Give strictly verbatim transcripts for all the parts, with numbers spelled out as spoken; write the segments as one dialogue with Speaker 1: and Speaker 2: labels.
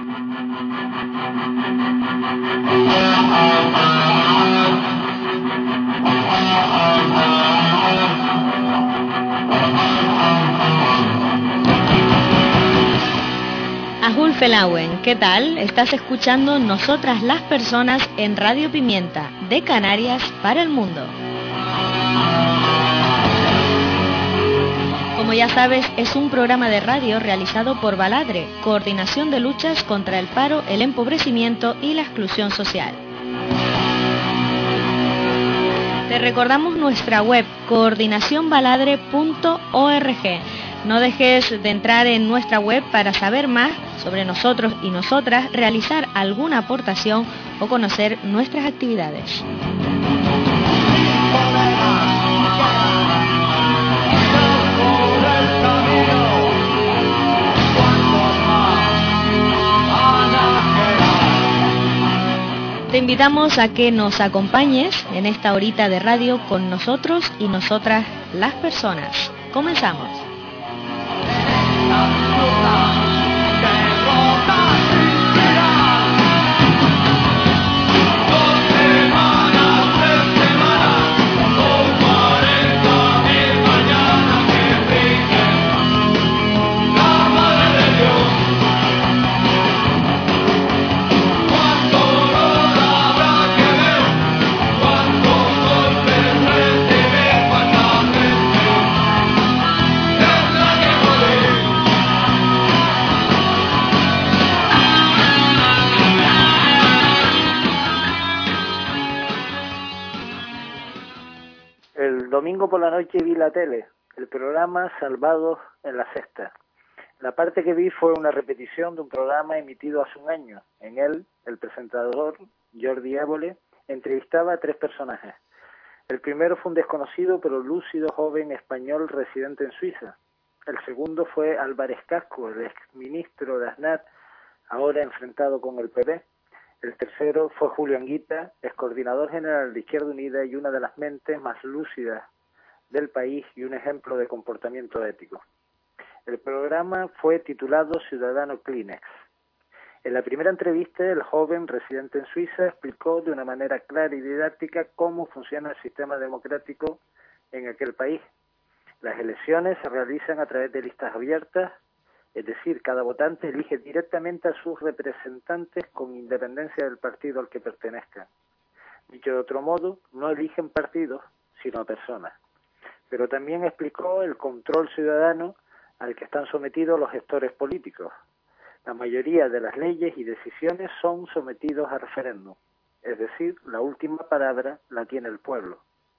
Speaker 1: Ahul Felauen, ¿qué tal? Estás escuchando Nosotras las Personas en Radio Pimienta, de Canarias para el mundo. Como ya sabes, es un programa de radio realizado por Baladre, Coordinación de Luchas contra el Paro, el Empobrecimiento y la Exclusión Social. Te recordamos nuestra web, coordinación baladre punto org. No dejes de entrar en nuestra web para saber más sobre nosotros y nosotras, realizar alguna aportación o conocer nuestras actividades. Te invitamos a que nos acompañes en esta horita de radio con nosotros y nosotras las personas. Comenzamos.
Speaker 2: Domingo por la noche vi la tele, el programa Salvados en la Sexta. La parte que vi fue una repetición de un programa emitido hace un año. En él, el presentador, Jordi Évole, entrevistaba a tres personajes. El primero fue un desconocido pero lúcido joven español residente en Suiza. El segundo fue Álvarez Casco, el exministro de Aznar, ahora enfrentado con el P P. El tercero fue Julio Anguita, excoordinador general de Izquierda Unida y una de las mentes más lúcidas del país y un ejemplo de comportamiento ético. El programa fue titulado Ciudadano Kleenex. En la primera entrevista, el joven residente en Suiza explicó de una manera clara y didáctica cómo funciona el sistema democrático en aquel país. Las elecciones se realizan a través de listas abiertas, es decir, cada votante elige directamente a sus representantes con independencia del partido al que pertenezcan. Dicho de otro modo, no eligen partidos, sino a personas. Pero también explicó el control ciudadano al que están sometidos los gestores políticos. La mayoría de las leyes y decisiones son sometidos a referéndum, es decir, la última palabra la tiene el pueblo.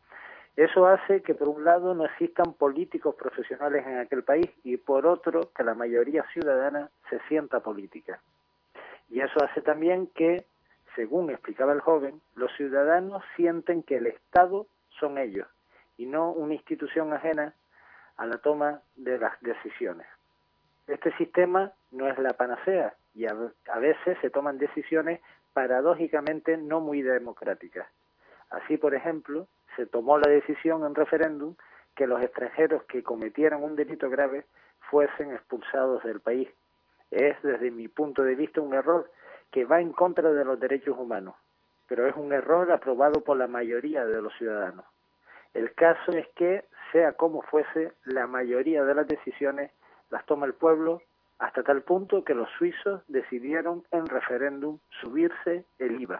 Speaker 2: Eso hace que por un lado no existan políticos profesionales en aquel país y por otro que la mayoría ciudadana se sienta política. Y eso hace también que, según explicaba el joven, los ciudadanos sienten que el Estado son ellos y no una institución ajena a la toma de las decisiones. Este sistema no es la panacea y a, a veces se toman decisiones paradójicamente no muy democráticas. Así, por ejemplo, se tomó la decisión en referéndum que los extranjeros que cometieran un delito grave fuesen expulsados del país. Es, desde mi punto de vista, un error que va en contra de los derechos humanos, pero es un error aprobado por la mayoría de los ciudadanos. El caso es que, sea como fuese, la mayoría de las decisiones las toma el pueblo, hasta tal punto que los suizos decidieron en referéndum subirse el I V A.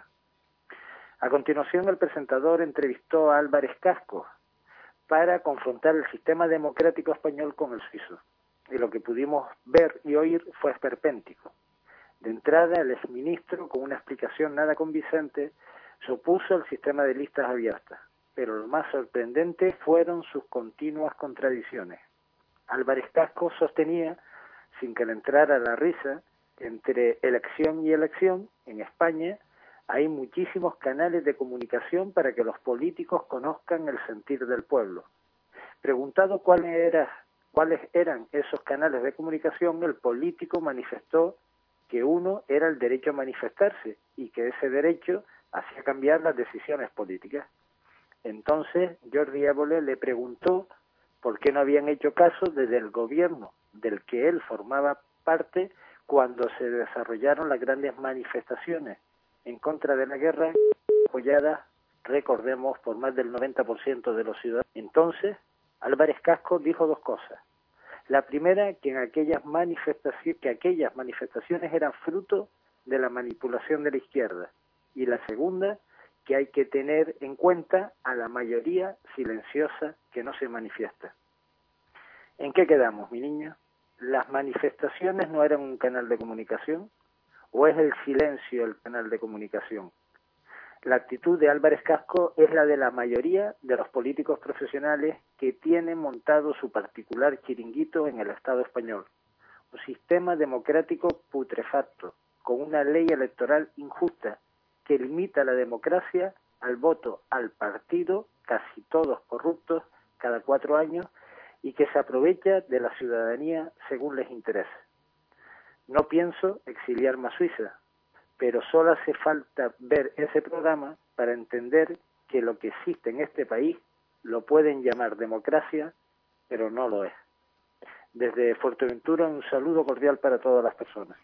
Speaker 2: A continuación, el presentador entrevistó a Álvarez Casco para confrontar el sistema democrático español con el suizo. Y lo que pudimos ver y oír fue esperpéntico. De entrada, el exministro, con una explicación nada convincente, se opuso al sistema de listas abiertas. Pero lo más sorprendente fueron sus continuas contradicciones. Álvarez Casco sostenía, sin que le entrara la risa, que entre elección y elección, en España, hay muchísimos canales de comunicación para que los políticos conozcan el sentir del pueblo. Preguntado cuáles era, cuáles eran esos canales de comunicación, el político manifestó que uno era el derecho a manifestarse y que ese derecho hacía cambiar las decisiones políticas. Entonces, Jordi Évole le preguntó por qué no habían hecho caso desde el gobierno del que él formaba parte cuando se desarrollaron las grandes manifestaciones en contra de la guerra, apoyadas, recordemos, por más del noventa por ciento de los ciudadanos. Entonces, Álvarez Cascos dijo dos cosas. La primera, que en aquellas manifestaciones, que aquellas manifestaciones eran fruto de la manipulación de la izquierda. Y la segunda, que hay que tener en cuenta a la mayoría silenciosa que no se manifiesta. ¿En qué quedamos, mi niño? ¿Las manifestaciones no eran un canal de comunicación? ¿O es el silencio el canal de comunicación? La actitud de Álvarez Cascos es la de la mayoría de los políticos profesionales que tienen montado su particular chiringuito en el Estado español. Un sistema democrático putrefacto, con una ley electoral injusta que limita la democracia al voto al partido, casi todos corruptos, cada cuatro años, y que se aprovecha de la ciudadanía según les interese. No pienso exiliarme a Suiza, pero solo hace falta ver ese programa para entender que lo que existe en este país lo pueden llamar democracia, pero no lo es. Desde Fuerteventura, un saludo cordial para todas las personas.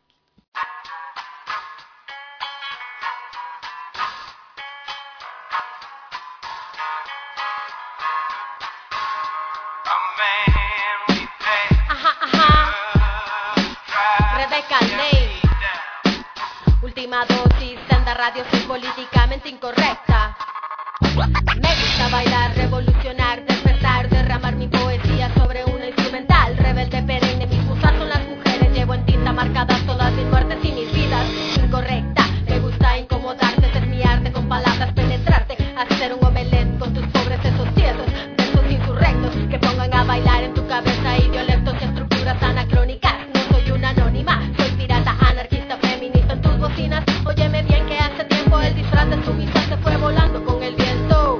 Speaker 3: Última dosis, Senda Radio, soy políticamente incorrecta. Me gusta bailar, revolucionar, despertar, derramar mi poesía sobre una instrumental. Rebelde perenne, mis musas son las mujeres. Llevo en tinta marcadas todas mis muertes y mis vidas. Incorrecta, me gusta incomodarte, es mi arte con palabras penetrarte. Hacer un omelette con tus pobres sesos tiesos, versos insurrectos que pongan a bailar en tu cabeza idiolectos y estructuras anacrónicas. No soy una anónima, soy pirata, anarquista, feminista en tus bocinas. Óyeme bien que hace tiempo el disfraz de sumisa se fue volando con el viento.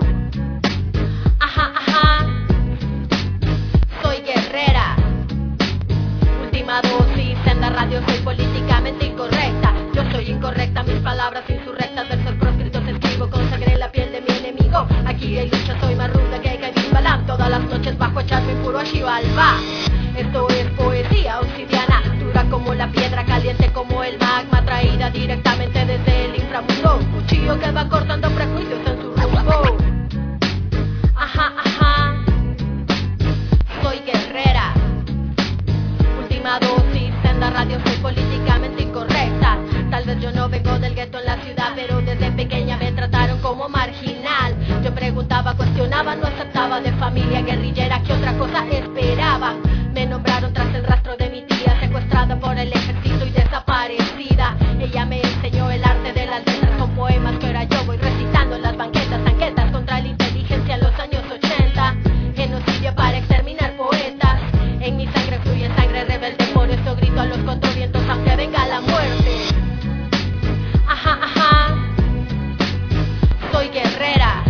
Speaker 3: Ajá, ajá, soy guerrera. Última dosis, Senda Radio, soy políticamente incorrecta. Yo soy incorrecta, mis palabras insurrectas, versos proscritos escribo con sangre en la piel de mi enemigo. Aquí hay lucha, soy más ruda que Kaibin Balam. Todas las noches bajo echarme puro a Xibalba. Esto es poesía obsidiana, dura como la piedra, caliente como el magma, traída directamente desde el inframundo. Cuchillo que va cortando prejuicios en su rumbo. Ajá, ajá, soy guerrera. Última dosis, Senda Radio, soy políticamente incorrecta. Tal vez yo no vengo del gueto en la ciudad, pero desde pequeña me trataron como marginal. Yo preguntaba, cuestionaba, no aceptaba, de familia guerrillera, ¿qué otra cosa esperaba? Me nombraron tras el rastro de mi tía, secuestrada por el ejército y desaparecida. Ella me enseñó el arte de las letras con poemas que ahora yo voy recitando en las banquetas, banquetas contra la inteligencia en los años ochenta. Genocidio para exterminar poetas. En mi sangre fluye sangre rebelde, por eso grito a los cuatro vientos aunque venga la muerte. Ajá, ajá, soy guerrera.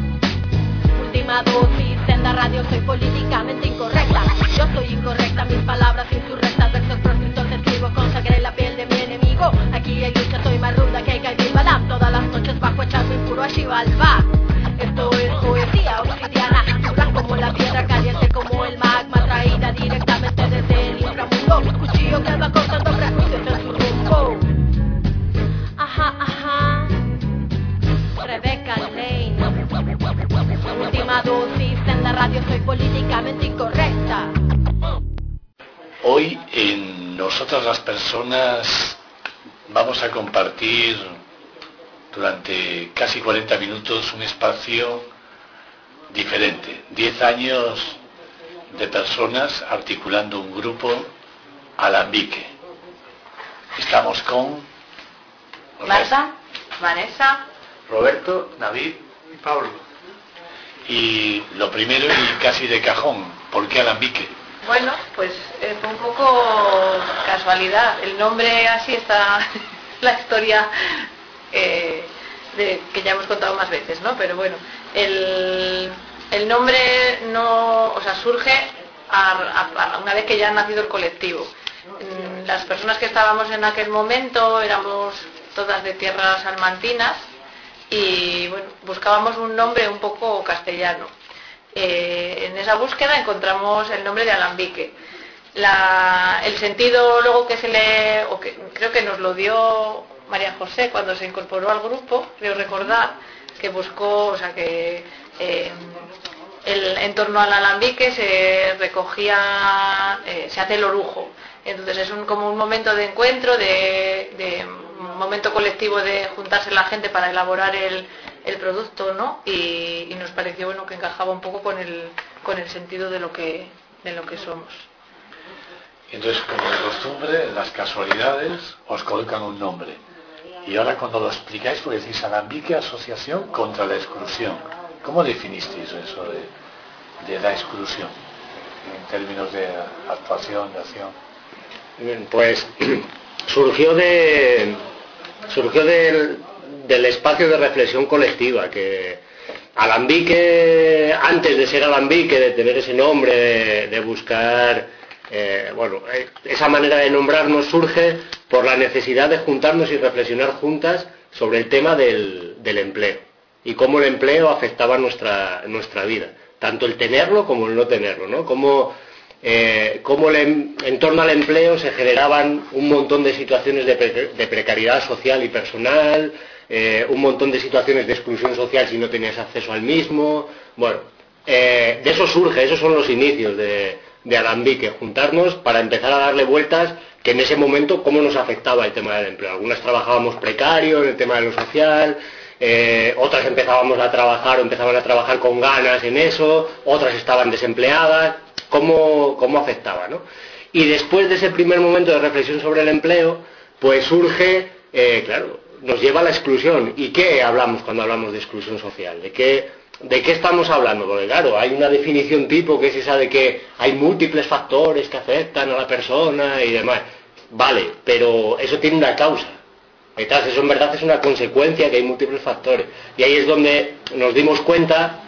Speaker 3: Última dosis, Senda Radio, soy políticamente incorrecta. Yo soy incorrecta, mis palabras insurrectas, versos proscritos escribo con sangre en la piel de mi enemigo. Aquí hay lucha, soy más ruda que Kaibin Balam. Todas las noches bajo echarme puro a Xibalba. Esto es poesía obsidiana, dura como la piedra, caliente como el magma, traída directamente desde el inframundo. Cuchillo que va cortando prejuicios en su rumbo. Ajá, ajá, Rebecca Lane. Última dosis, Senda Radio, soy políticamente incorrecta.
Speaker 4: Hoy en Nosotras las Personas vamos a compartir durante casi cuarenta minutos un espacio diferente. diez años de personas articulando un grupo Alambique. Estamos con
Speaker 5: Marta, Vanessa,
Speaker 4: Roberto, David
Speaker 6: y Pablo.
Speaker 4: Y lo primero y casi de cajón, ¿por qué Alambique?
Speaker 5: Bueno, pues eh, fue un poco casualidad. El nombre así está la historia eh, de, que ya hemos contado más veces, ¿no? Pero bueno, el, el nombre no, o sea, surge a, a, a una vez que ya ha nacido el colectivo. Las personas que estábamos en aquel momento éramos todas de tierras salmantinas y bueno, buscábamos un nombre un poco castellano. Eh, en esa búsqueda encontramos el nombre de Alambique la, el sentido luego que se le, o que creo que nos lo dio María José cuando se incorporó al grupo, creo recordar, que buscó, o sea que eh, el, en torno al alambique se recogía, eh, se hace el orujo. Entonces es un, como un momento de encuentro, de, de un momento colectivo de juntarse la gente para elaborar el, el producto, ¿no? Y, y nos pareció bueno que encajaba un poco con el, con el sentido de lo que, de lo que somos.
Speaker 4: Entonces, como de costumbre, las casualidades os colocan un nombre. Y ahora cuando lo explicáis, pues decís Alambique Asociación contra la Exclusión. ¿Cómo definisteis eso de, de la exclusión? En términos de actuación, de acción.
Speaker 6: Pues surgió de surgió del, del espacio de reflexión colectiva, que Alambique, antes de ser Alambique, de tener ese nombre, de, de buscar, eh, bueno, esa manera de nombrarnos surge por la necesidad de juntarnos y reflexionar juntas sobre el tema del, del empleo y cómo el empleo afectaba nuestra, nuestra vida, tanto el tenerlo como el no tenerlo, ¿no? Cómo, eh, cómo le, en torno al empleo se generaban un montón de situaciones de, pre, de precariedad social y personal, eh, un montón de situaciones de exclusión social si no tenías acceso al mismo. Bueno, eh, de eso surge, esos son los inicios de, de Alambique, juntarnos para empezar a darle vueltas que en ese momento cómo nos afectaba el tema del empleo. Algunas trabajábamos precario en el tema de lo social, eh, otras empezábamos a trabajar o empezaban a trabajar con ganas en eso, otras estaban desempleadas, cómo, cómo afectaba, ¿no? Y después de ese primer momento de reflexión sobre el empleo, pues surge, eh, claro, nos lleva a la exclusión. ¿Y qué hablamos cuando hablamos de exclusión social? ¿De qué, de qué estamos hablando? Porque claro, hay una definición tipo que es esa de que hay múltiples factores que afectan a la persona y demás. Vale, pero eso tiene una causa. Detrás, eso en verdad es una consecuencia, que hay múltiples factores. Y ahí es donde nos dimos cuenta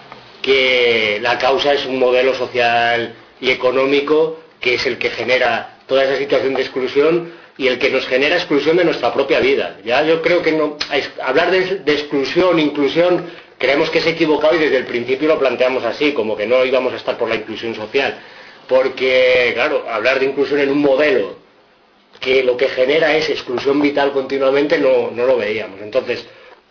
Speaker 6: que la causa es un modelo social y económico que es el que genera toda esa situación de exclusión y el que nos genera exclusión de nuestra propia vida. Ya yo creo que no, hablar de, de exclusión, inclusión, creemos que es equivocado y desde el principio lo planteamos así, como que no íbamos a estar por la inclusión social. Porque, claro, hablar de inclusión en un modelo que lo que genera es exclusión vital continuamente, no, no lo veíamos. Entonces,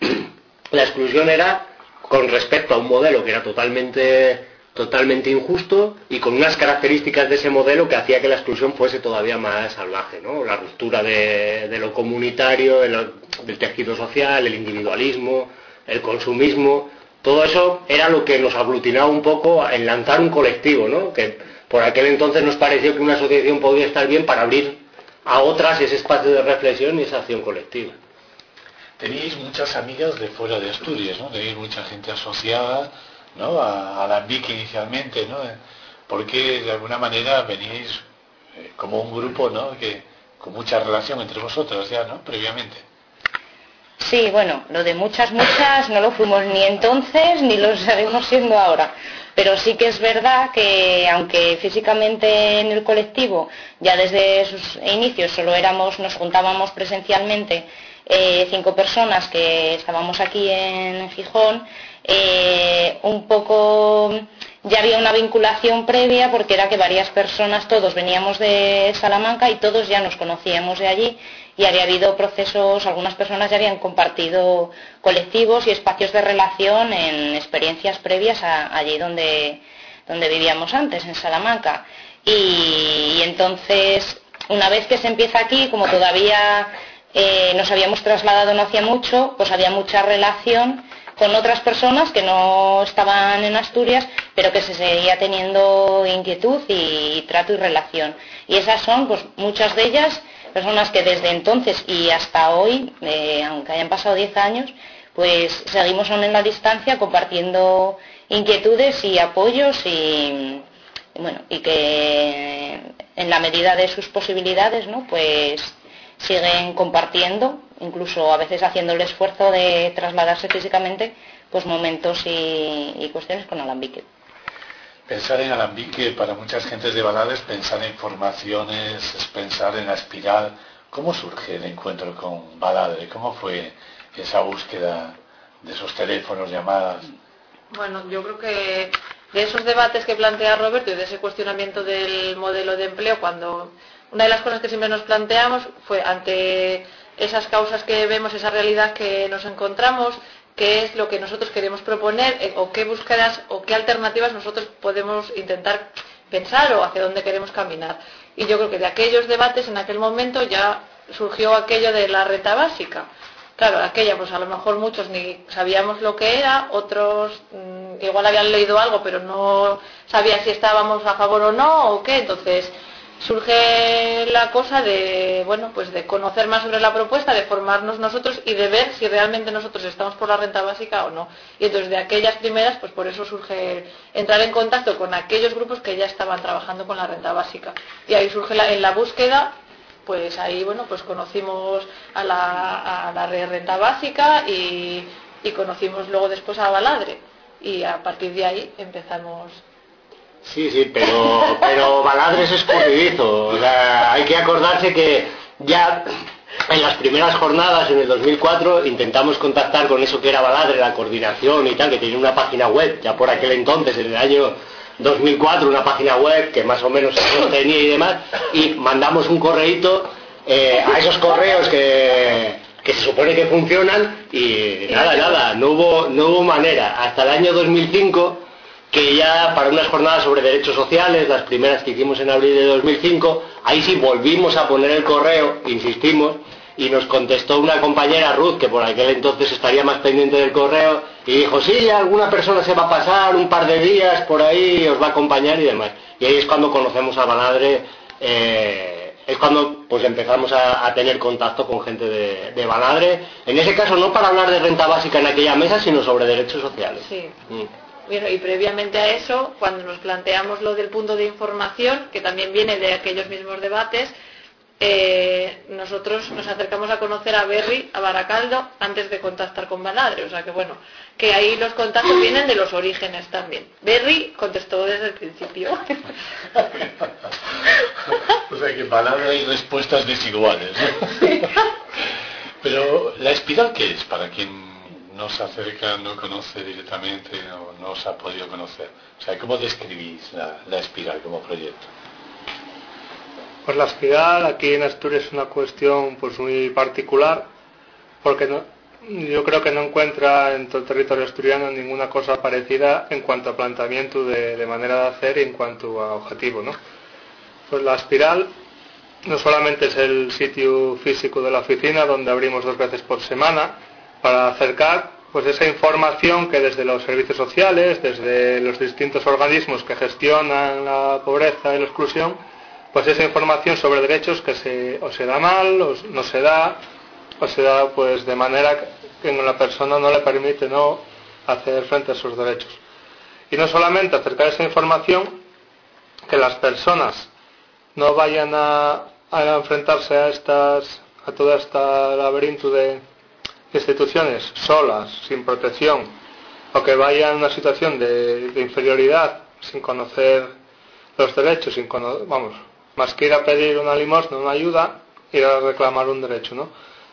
Speaker 6: la exclusión era con respecto a un modelo que era totalmente, totalmente injusto y con unas características de ese modelo que hacía que la exclusión fuese todavía más salvaje, ¿no? La ruptura de, de lo comunitario, de lo, del tejido social, el individualismo, el consumismo, todo eso era lo que nos aglutinaba un poco en lanzar un colectivo, ¿no? Que por aquel entonces nos pareció que una asociación podía estar bien para abrir a otras ese espacio de reflexión y esa acción colectiva.
Speaker 4: Teníais muchas amigas de fuera de Asturias, ¿no? Teníais mucha gente asociada, ¿no? A, a Alambique inicialmente, ¿no? Porque de alguna manera veníais eh, como un grupo, ¿no? Que con mucha relación entre vosotras ya, ¿no? Previamente.
Speaker 7: Sí, bueno, lo de muchas, muchas no lo fuimos ni entonces ni lo seguimos siendo ahora. Pero sí que es verdad que, aunque físicamente en el colectivo, ya desde sus inicios solo éramos, nos juntábamos presencialmente eh, cinco personas que estábamos aquí en Gijón, eh, un poco ya había una vinculación previa porque era que varias personas, todos veníamos de Salamanca y todos ya nos conocíamos de allí. Y había habido procesos, algunas personas ya habían compartido colectivos y espacios de relación en experiencias previas a, allí donde, donde vivíamos antes, en Salamanca. Y, y entonces, una vez que se empieza aquí, como todavía eh, nos habíamos trasladado no hacía mucho, pues había mucha relación con otras personas que no estaban en Asturias, pero que se seguía teniendo inquietud y, y trato y relación. Y esas son, pues muchas de ellas, personas que desde entonces y hasta hoy, eh, aunque hayan pasado diez años, pues seguimos aún en la distancia compartiendo inquietudes y apoyos y, bueno, y que en la medida de sus posibilidades, ¿no? Pues siguen compartiendo, incluso a veces haciendo el esfuerzo de trasladarse físicamente, pues momentos y, y cuestiones con Alambique.
Speaker 4: Pensar en Alambique para muchas gentes de Balada es pensar en formaciones, es pensar en la espiral. ¿Cómo surge el encuentro con Baladre? ¿Cómo fue esa búsqueda de esos teléfonos, llamadas?
Speaker 5: Bueno, yo creo que de esos debates que plantea Roberto y de ese cuestionamiento del modelo de empleo, cuando una de las cosas que siempre nos planteamos fue ante esas causas que vemos, esa realidad que nos encontramos, qué es lo que nosotros queremos proponer o qué búsquedas o qué alternativas nosotros podemos intentar pensar o hacia dónde queremos caminar. Y yo creo que de aquellos debates en aquel momento ya surgió aquello de la renta básica. Claro, aquella pues a lo mejor muchos ni sabíamos lo que era, otros mmm, igual habían leído algo pero no sabían si estábamos a favor o no o qué. Entonces surge la cosa de, bueno, pues de conocer más sobre la propuesta, de formarnos nosotros y de ver si realmente nosotros estamos por la renta básica o no. Y entonces de aquellas primeras, pues por eso surge entrar en contacto con aquellos grupos que ya estaban trabajando con la renta básica. Y ahí surge la, en la búsqueda, pues ahí, bueno, pues conocimos a la, a la renta básica y, y conocimos luego después a Baladre. Y a partir de ahí empezamos.
Speaker 6: Sí, sí, pero, pero Baladre es escurridizo. O sea, hay que acordarse que ya en las primeras jornadas, en el dos mil cuatro, intentamos contactar con eso que era Baladre, la coordinación y tal, que tenía una página web, ya por aquel entonces, en el año dos mil cuatro, una página web que más o menos se sostenía y demás, y mandamos un correíto eh, a esos correos que, que se supone que funcionan, y nada, nada, no hubo, no hubo manera. Hasta el año dos mil cinco, que ya para unas jornadas sobre derechos sociales, las primeras que hicimos en abril de dos mil cinco, ahí sí volvimos a poner el correo, insistimos, y nos contestó una compañera, Ruth, que por aquel entonces estaría más pendiente del correo, y dijo, sí, alguna persona se va a pasar un par de días por ahí, os va a acompañar y demás. Y ahí es cuando conocemos a Baladre, eh, es cuando pues empezamos a, a tener contacto con gente de, de Baladre, en ese caso no para hablar de renta básica en aquella mesa, sino sobre derechos sociales.
Speaker 5: Sí.
Speaker 6: Mm.
Speaker 5: Bueno, y previamente a eso, cuando nos planteamos lo del punto de información, que también viene de aquellos mismos debates, eh, nosotros nos acercamos a conocer a Berri, a Baracaldo, antes de contactar con Baladre. O sea que bueno, que ahí los contactos vienen de los orígenes también. Berri contestó desde el principio.
Speaker 4: O sea que en Baladre hay respuestas desiguales, ¿no? Sí. Pero la espiral, ¿qué es? Para quien no se acerca, no conoce directamente, no, no se ha podido conocer. O sea, ¿cómo describís la, la espiral como proyecto?
Speaker 8: Pues la espiral aquí en Asturias es una cuestión pues muy particular, porque no, yo creo que no encuentra en todo el territorio asturiano ninguna cosa parecida en cuanto a planteamiento de, de manera de hacer y en cuanto a objetivo, ¿no? Pues la espiral no solamente es el sitio físico de la oficina, donde abrimos dos veces por semana, para acercar pues esa información que desde los servicios sociales, desde los distintos organismos que gestionan la pobreza y la exclusión, pues esa información sobre derechos que se, o se da mal, o no se da, o se da pues de manera que la persona no le permite no hacer frente a sus derechos. Y no solamente acercar esa información, que las personas no vayan a, a enfrentarse a estas, a todo este laberinto de instituciones solas, sin protección, o que vayan en una situación de, de inferioridad, sin conocer los derechos, sin cono- vamos, más que ir a pedir una limosna, una ayuda, ir a reclamar un derecho, ¿no?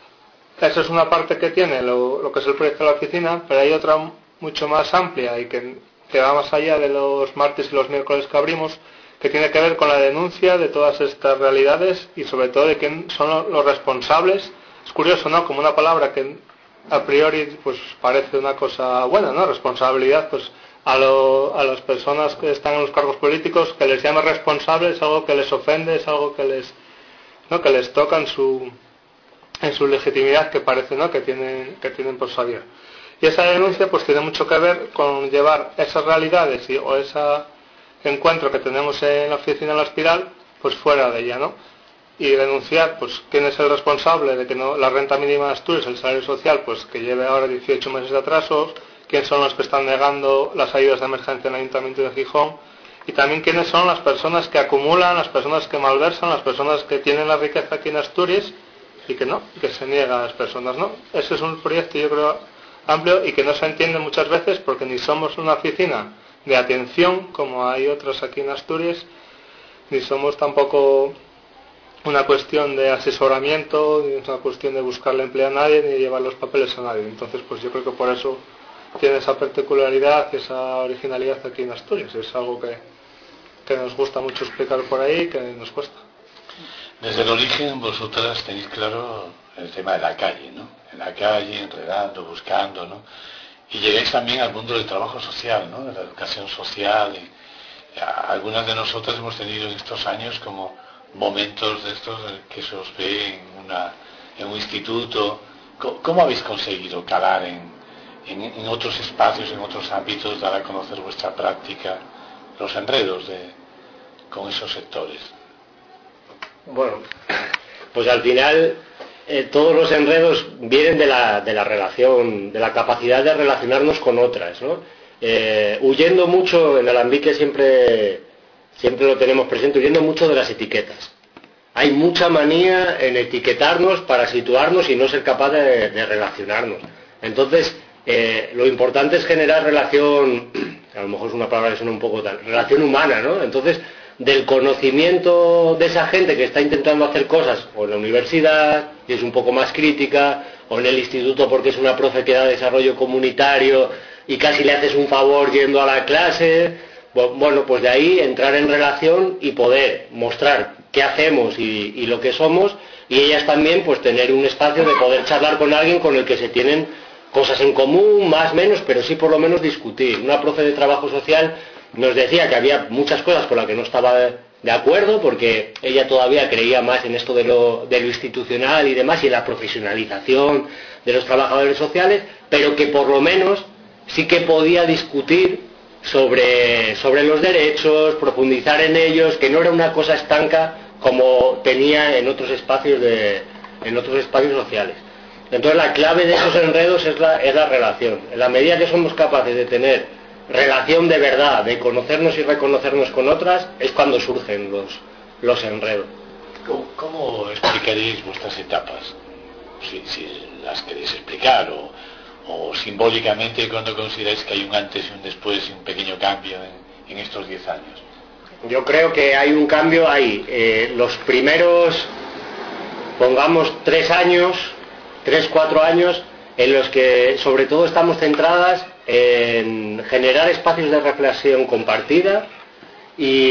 Speaker 8: Esa es una parte que tiene lo, lo que es el proyecto de la oficina, pero hay otra mucho más amplia y que, que va más allá de los martes y los miércoles que abrimos, que tiene que ver con la denuncia de todas estas realidades y sobre todo de quién son los responsables. Es curioso, ¿no? Como una palabra que a priori pues parece una cosa buena, ¿no? Responsabilidad, pues a, lo, a las personas que están en los cargos políticos, que les llame responsables es algo que les ofende, es algo que les, ¿no? que les toca en su, en su legitimidad, que parece, ¿no? que tienen, que tienen por saber. Y esa denuncia pues tiene mucho que ver con llevar esas realidades y, o ese encuentro que tenemos en la oficina de la espiral pues fuera de ella, ¿no? Y denunciar pues quién es el responsable de que no la renta mínima de Asturias, el salario social, pues que lleve ahora dieciocho meses de atrasos, quiénes son los que están negando las ayudas de emergencia en el Ayuntamiento de Gijón, y también quiénes son las personas que acumulan, las personas que malversan, las personas que tienen la riqueza aquí en Asturias y que no, que se niega a las personas, ¿no? Ese es un proyecto, yo creo, amplio y que no se entiende muchas veces porque ni somos una oficina de atención como hay otras aquí en Asturias, ni somos tampoco una cuestión de asesoramiento, ni una cuestión de buscarle empleo a nadie, ni llevar los papeles a nadie. Entonces, pues yo creo que por eso tiene esa particularidad y esa originalidad aquí en Asturias. Es algo que, que nos gusta mucho explicar por ahí, que nos cuesta.
Speaker 4: Desde el origen vosotras tenéis claro el tema de la calle, ¿no? En la calle, enredando, buscando, ¿no? Y llegáis también al mundo del trabajo social, ¿no? De la educación social. Y algunas de nosotras hemos tenido en estos años como momentos de estos que se os ve en, una, en un instituto. ¿Cómo, cómo habéis conseguido calar en, en, en otros espacios, en otros ámbitos, dar a conocer vuestra práctica, los enredos de, con esos sectores?
Speaker 6: Bueno, pues al final eh, todos los enredos vienen de la, de la relación, de la capacidad de relacionarnos con otras, ¿no? Eh, huyendo mucho, en Alambique siempre, siempre lo tenemos presente, huyendo mucho de las etiquetas. Hay mucha manía en etiquetarnos para situarnos y no ser capaz de, de relacionarnos. Entonces, eh, lo importante es generar relación, a lo mejor es una palabra que suena un poco tal, relación humana, ¿no? Entonces, del conocimiento de esa gente que está intentando hacer cosas, o en la universidad, y es un poco más crítica, o en el instituto porque es una profe que da desarrollo comunitario y casi le haces un favor yendo a la clase, bueno, pues de ahí entrar en relación y poder mostrar qué hacemos y, y lo que somos, y ellas también pues tener un espacio de poder charlar con alguien con el que se tienen cosas en común, más o menos, pero sí por lo menos discutir. Una profe de trabajo social nos decía que había muchas cosas con las que no estaba de acuerdo, porque ella todavía creía más en esto de lo, de lo institucional y demás, y en la profesionalización de los trabajadores sociales, pero que por lo menos sí que podía discutir sobre, sobre los derechos, profundizar en ellos, que no era una cosa estanca como tenía en otros espacios, de, en otros espacios sociales. Entonces la clave de esos enredos es la, es la relación. En la medida que somos capaces de tener relación de verdad, de conocernos y reconocernos con otras, es cuando surgen los, los enredos.
Speaker 4: ¿Cómo, cómo explicaréis vuestras etapas? Si, si las queréis explicar, o, o simbólicamente cuando consideráis que hay un antes y un después y un pequeño cambio en, en estos diez años.
Speaker 6: Yo creo que hay un cambio ahí. Eh, los primeros, pongamos tres años, tres, cuatro años, en los que sobre todo estamos centradas en generar espacios de reflexión compartida y,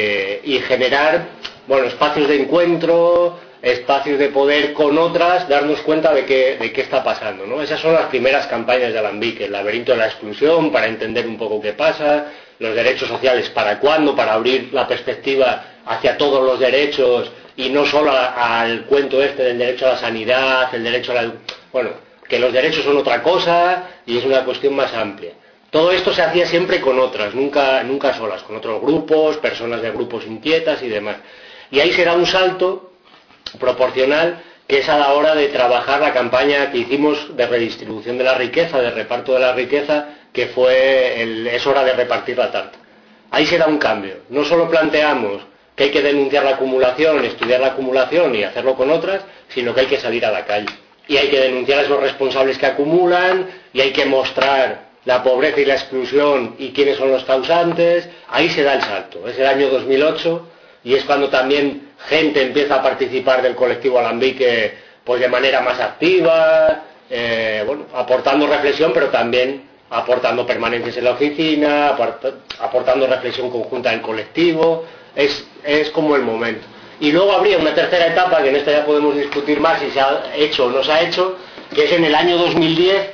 Speaker 6: y generar, bueno, espacios de encuentro, espacios de poder con otras, darnos cuenta de qué, de qué está pasando, ¿no? Esas son las primeras campañas de Alambique, el laberinto de la exclusión, para entender un poco qué pasa, los derechos sociales para cuándo, para abrir la perspectiva hacia todos los derechos y no solo a, al cuento este del derecho a la sanidad, el derecho a la... bueno, que los derechos son otra cosa y es una cuestión más amplia. Todo esto se hacía siempre con otras, nunca, nunca solas, con otros grupos, personas de grupos inquietas y demás. Y ahí se da un salto proporcional, que es a la hora de trabajar la campaña que hicimos de redistribución de la riqueza, de reparto de la riqueza, que fue el, es hora de repartir la tarta. Ahí se da un cambio. No solo planteamos que hay que denunciar la acumulación, estudiar la acumulación y hacerlo con otras, sino que hay que salir a la calle. Y hay que denunciar a esos responsables que acumulan, y hay que mostrar la pobreza y la exclusión y quiénes son los causantes. Ahí se da el salto. Es el año dos mil ocho y es cuando también gente empieza a participar del colectivo Alambique pues de manera más activa, eh, bueno, aportando reflexión, pero también aportando permanencias en la oficina, aport aportando reflexión conjunta del colectivo. Es, es como el momento. Y luego habría una tercera etapa, que en esta ya podemos discutir más si se ha hecho o no se ha hecho, que es en el año dos mil diez,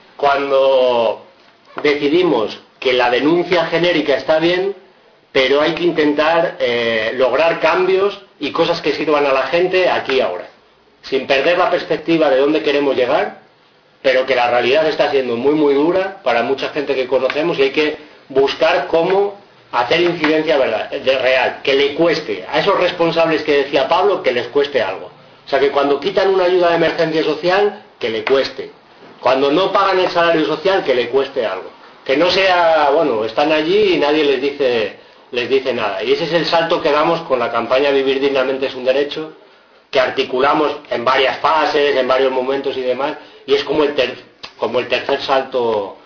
Speaker 6: cuando decidimos que la denuncia genérica está bien, pero hay que intentar eh, lograr cambios y cosas que sirvan a la gente aquí y ahora, sin perder la perspectiva de dónde queremos llegar, pero que la realidad está siendo muy muy dura para mucha gente que conocemos, y hay que buscar cómo hacer incidencia verdad, de real, que le cueste a esos responsables que decía Pablo, que les cueste algo. O sea, que cuando quitan una ayuda de emergencia social, que le cueste. Cuando no pagan el salario social, que le cueste algo. Que no sea, bueno, están allí y nadie les dice, les dice nada. Y ese es el salto que damos con la campaña Vivir Dignamente es un Derecho, que articulamos en varias fases, en varios momentos y demás, y es como el, ter como el tercer salto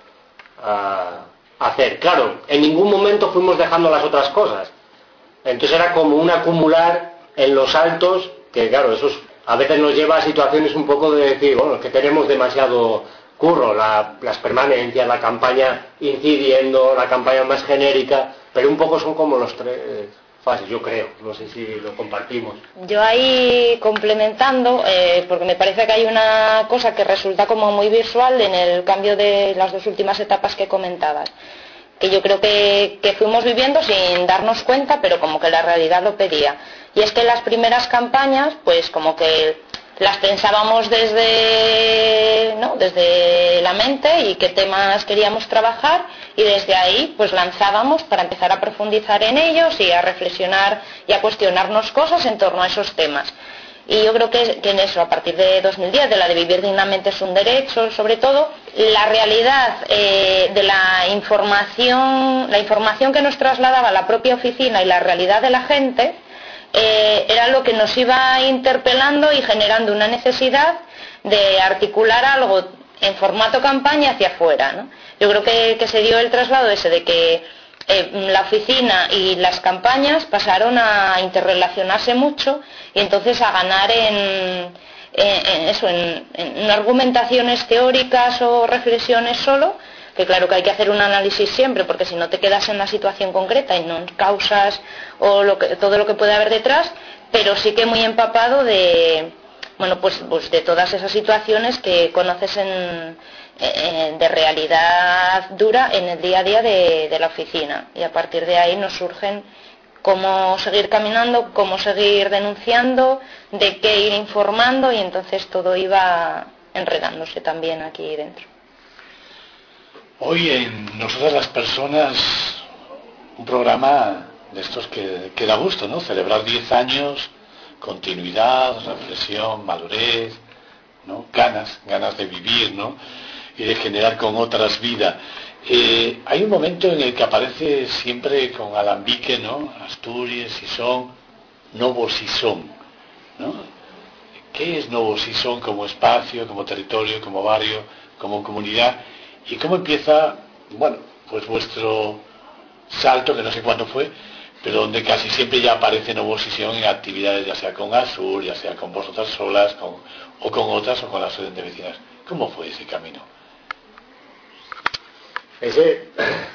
Speaker 6: a hacer. Claro, en ningún momento fuimos dejando las otras cosas. Entonces era como un acumular en los saltos, que claro, eso es, a veces nos lleva a situaciones un poco de decir, bueno, es que tenemos demasiado curro, la, las permanencias, la campaña incidiendo, la campaña más genérica, pero un poco son como los tres fases, yo creo, no sé si lo compartimos.
Speaker 7: Yo ahí complementando, eh, porque me parece que hay una cosa que resulta como muy visual en el cambio de las dos últimas etapas que comentabas, que yo creo que, que fuimos viviendo sin darnos cuenta, pero como que la realidad lo pedía. Y es que las primeras campañas, pues como que las pensábamos desde, ¿no? desde la mente y qué temas queríamos trabajar, y desde ahí pues lanzábamos para empezar a profundizar en ellos y a reflexionar y a cuestionarnos cosas en torno a esos temas. Y yo creo que, que en eso, a partir de dos mil diez, de la de vivir dignamente es un derecho, sobre todo, la realidad eh, de la información, la información que nos trasladaba la propia oficina y la realidad de la gente, eh, era lo que nos iba interpelando y generando una necesidad de articular algo en formato campaña hacia afuera, ¿no? Yo creo que, que se dio el traslado ese de que eh, la oficina y las campañas pasaron a interrelacionarse mucho y entonces a ganar en, en, en eso, en, en argumentaciones teóricas o reflexiones solo, que claro que hay que hacer un análisis siempre, porque si no te quedas en la situación concreta y no en causas o lo que, todo lo que puede haber detrás, pero sí que muy empapado de, bueno, pues, pues de todas esas situaciones que conoces en, en, de realidad dura en el día a día de, de la oficina, y a partir de ahí nos surgen cómo seguir caminando, cómo seguir denunciando, de qué ir informando, y entonces todo iba enredándose también aquí dentro.
Speaker 4: Hoy en Nosotras las Personas, un programa de estos que, que da gusto, ¿no? Celebrar diez años, continuidad, reflexión, madurez, ¿no? Ganas, ganas de vivir, ¿no? Y de generar con otras vida. Eh, hay un momento en el que aparece siempre con alambique, ¿no? Asturias, Sison, Novo Sison, ¿no? ¿Qué es Novo Sison como espacio, como territorio, como barrio, como comunidad? ¿Y cómo empieza, bueno, pues vuestro salto, que no sé cuándo fue, pero donde casi siempre ya aparece Novo Sison en actividades, ya sea con Asur, ya sea con vosotras solas, con, o con otras, o con las redes de vecinas? ¿Cómo fue ese camino?
Speaker 6: Ese,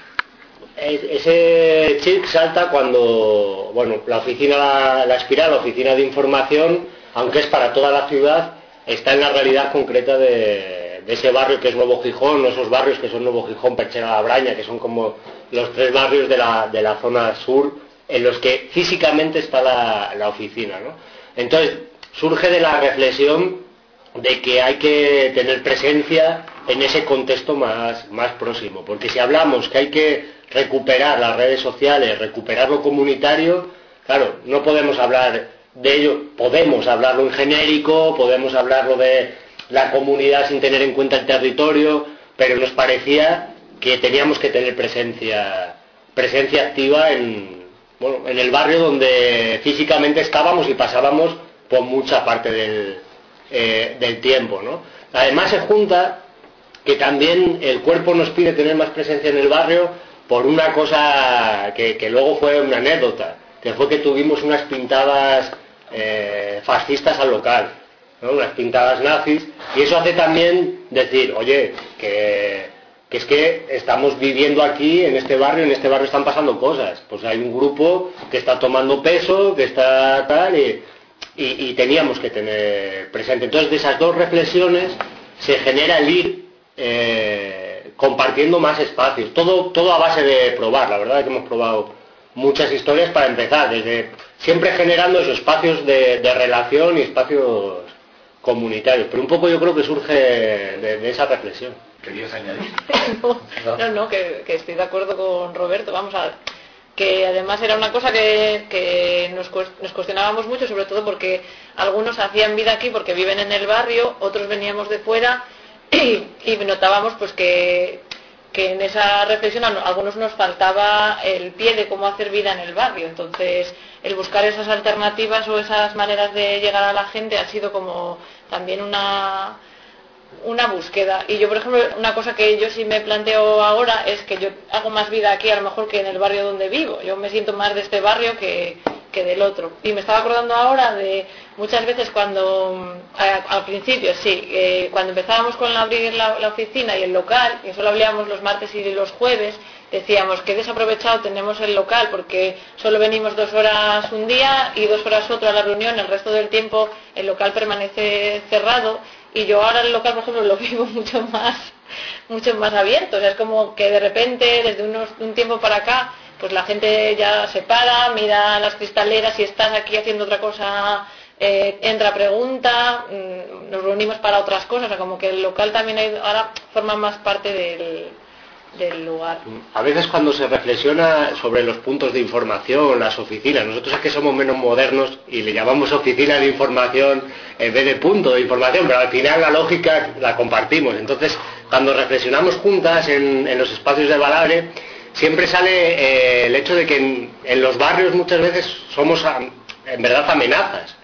Speaker 6: ese chip salta cuando, bueno, la oficina, la, la espiral, la oficina de información, aunque es para toda la ciudad, está en la realidad concreta de... de ese barrio que es Nuevo Gijón, o esos barrios que son Nuevo Gijón, Perchera, La Braña, que son como los tres barrios de la, de la zona sur, en los que físicamente está la, la oficina, ¿no? Entonces, surge de la reflexión de que hay que tener presencia en ese contexto más, más próximo, porque si hablamos que hay que recuperar las redes sociales, recuperar lo comunitario, claro, no podemos hablar de ello, podemos hablarlo en genérico, podemos hablarlo de la comunidad sin tener en cuenta el territorio, pero nos parecía que teníamos que tener presencia presencia activa en, bueno, en el barrio donde físicamente estábamos y pasábamos por mucha parte del, eh, del tiempo, ¿no? Además se junta que también el cuerpo nos pide tener más presencia en el barrio por una cosa que, que luego fue una anécdota, que fue que tuvimos unas pintadas eh, fascistas al local, ¿no? Unas pintadas nazis, y eso hace también decir, oye, que, que es que estamos viviendo aquí en este barrio, en este barrio están pasando cosas, pues hay un grupo que está tomando peso, que está tal, y, y, y teníamos que tener presente. Entonces de esas dos reflexiones se genera el ir eh, compartiendo más espacios, todo, todo a base de probar. La verdad es que hemos probado muchas historias para empezar, desde siempre generando esos espacios de, de relación y espacios comunitarios, pero un poco yo creo que surge de, de esa reflexión.
Speaker 4: ¿Querías añadir?
Speaker 5: no, no, no que, que estoy de acuerdo con Roberto, vamos a ver, que además era una cosa que, que nos, nos cuestionábamos mucho, sobre todo porque algunos hacían vida aquí porque viven en el barrio, otros veníamos de fuera y, y notábamos pues que, que en esa reflexión a algunos nos faltaba el pie de cómo hacer vida en el barrio. Entonces el buscar esas alternativas o esas maneras de llegar a la gente ha sido como también una una búsqueda. Y yo, por ejemplo, una cosa que yo sí me planteo ahora es que yo hago más vida aquí a lo mejor que en el barrio donde vivo. Yo me siento más de este barrio que, que del otro. Y me estaba acordando ahora de muchas veces cuando, a, al principio, sí, eh, cuando empezábamos con abrir la, la oficina y el local, que solo hablábamos los martes y los jueves, decíamos que desaprovechado tenemos el local porque solo venimos dos horas un día y dos horas otro a la reunión, el resto del tiempo el local permanece cerrado, y yo ahora el local, por ejemplo, lo vivo mucho más, mucho más abierto. O sea, es como que de repente, desde unos, un tiempo para acá, pues la gente ya se para, mira las cristaleras, si estás aquí haciendo otra cosa, eh, entra, pregunta, mmm, nos reunimos para otras cosas. O sea, como que el local también hay, ahora forma más parte del, del lugar.
Speaker 6: A veces cuando se reflexiona sobre los puntos de información, las oficinas, nosotros es que somos menos modernos y le llamamos oficina de información en vez de punto de información, pero al final la lógica la compartimos. Entonces, cuando reflexionamos juntas en, en los espacios de Baladre, siempre sale eh, el hecho de que en, en los barrios muchas veces somos a, en verdad amenazas,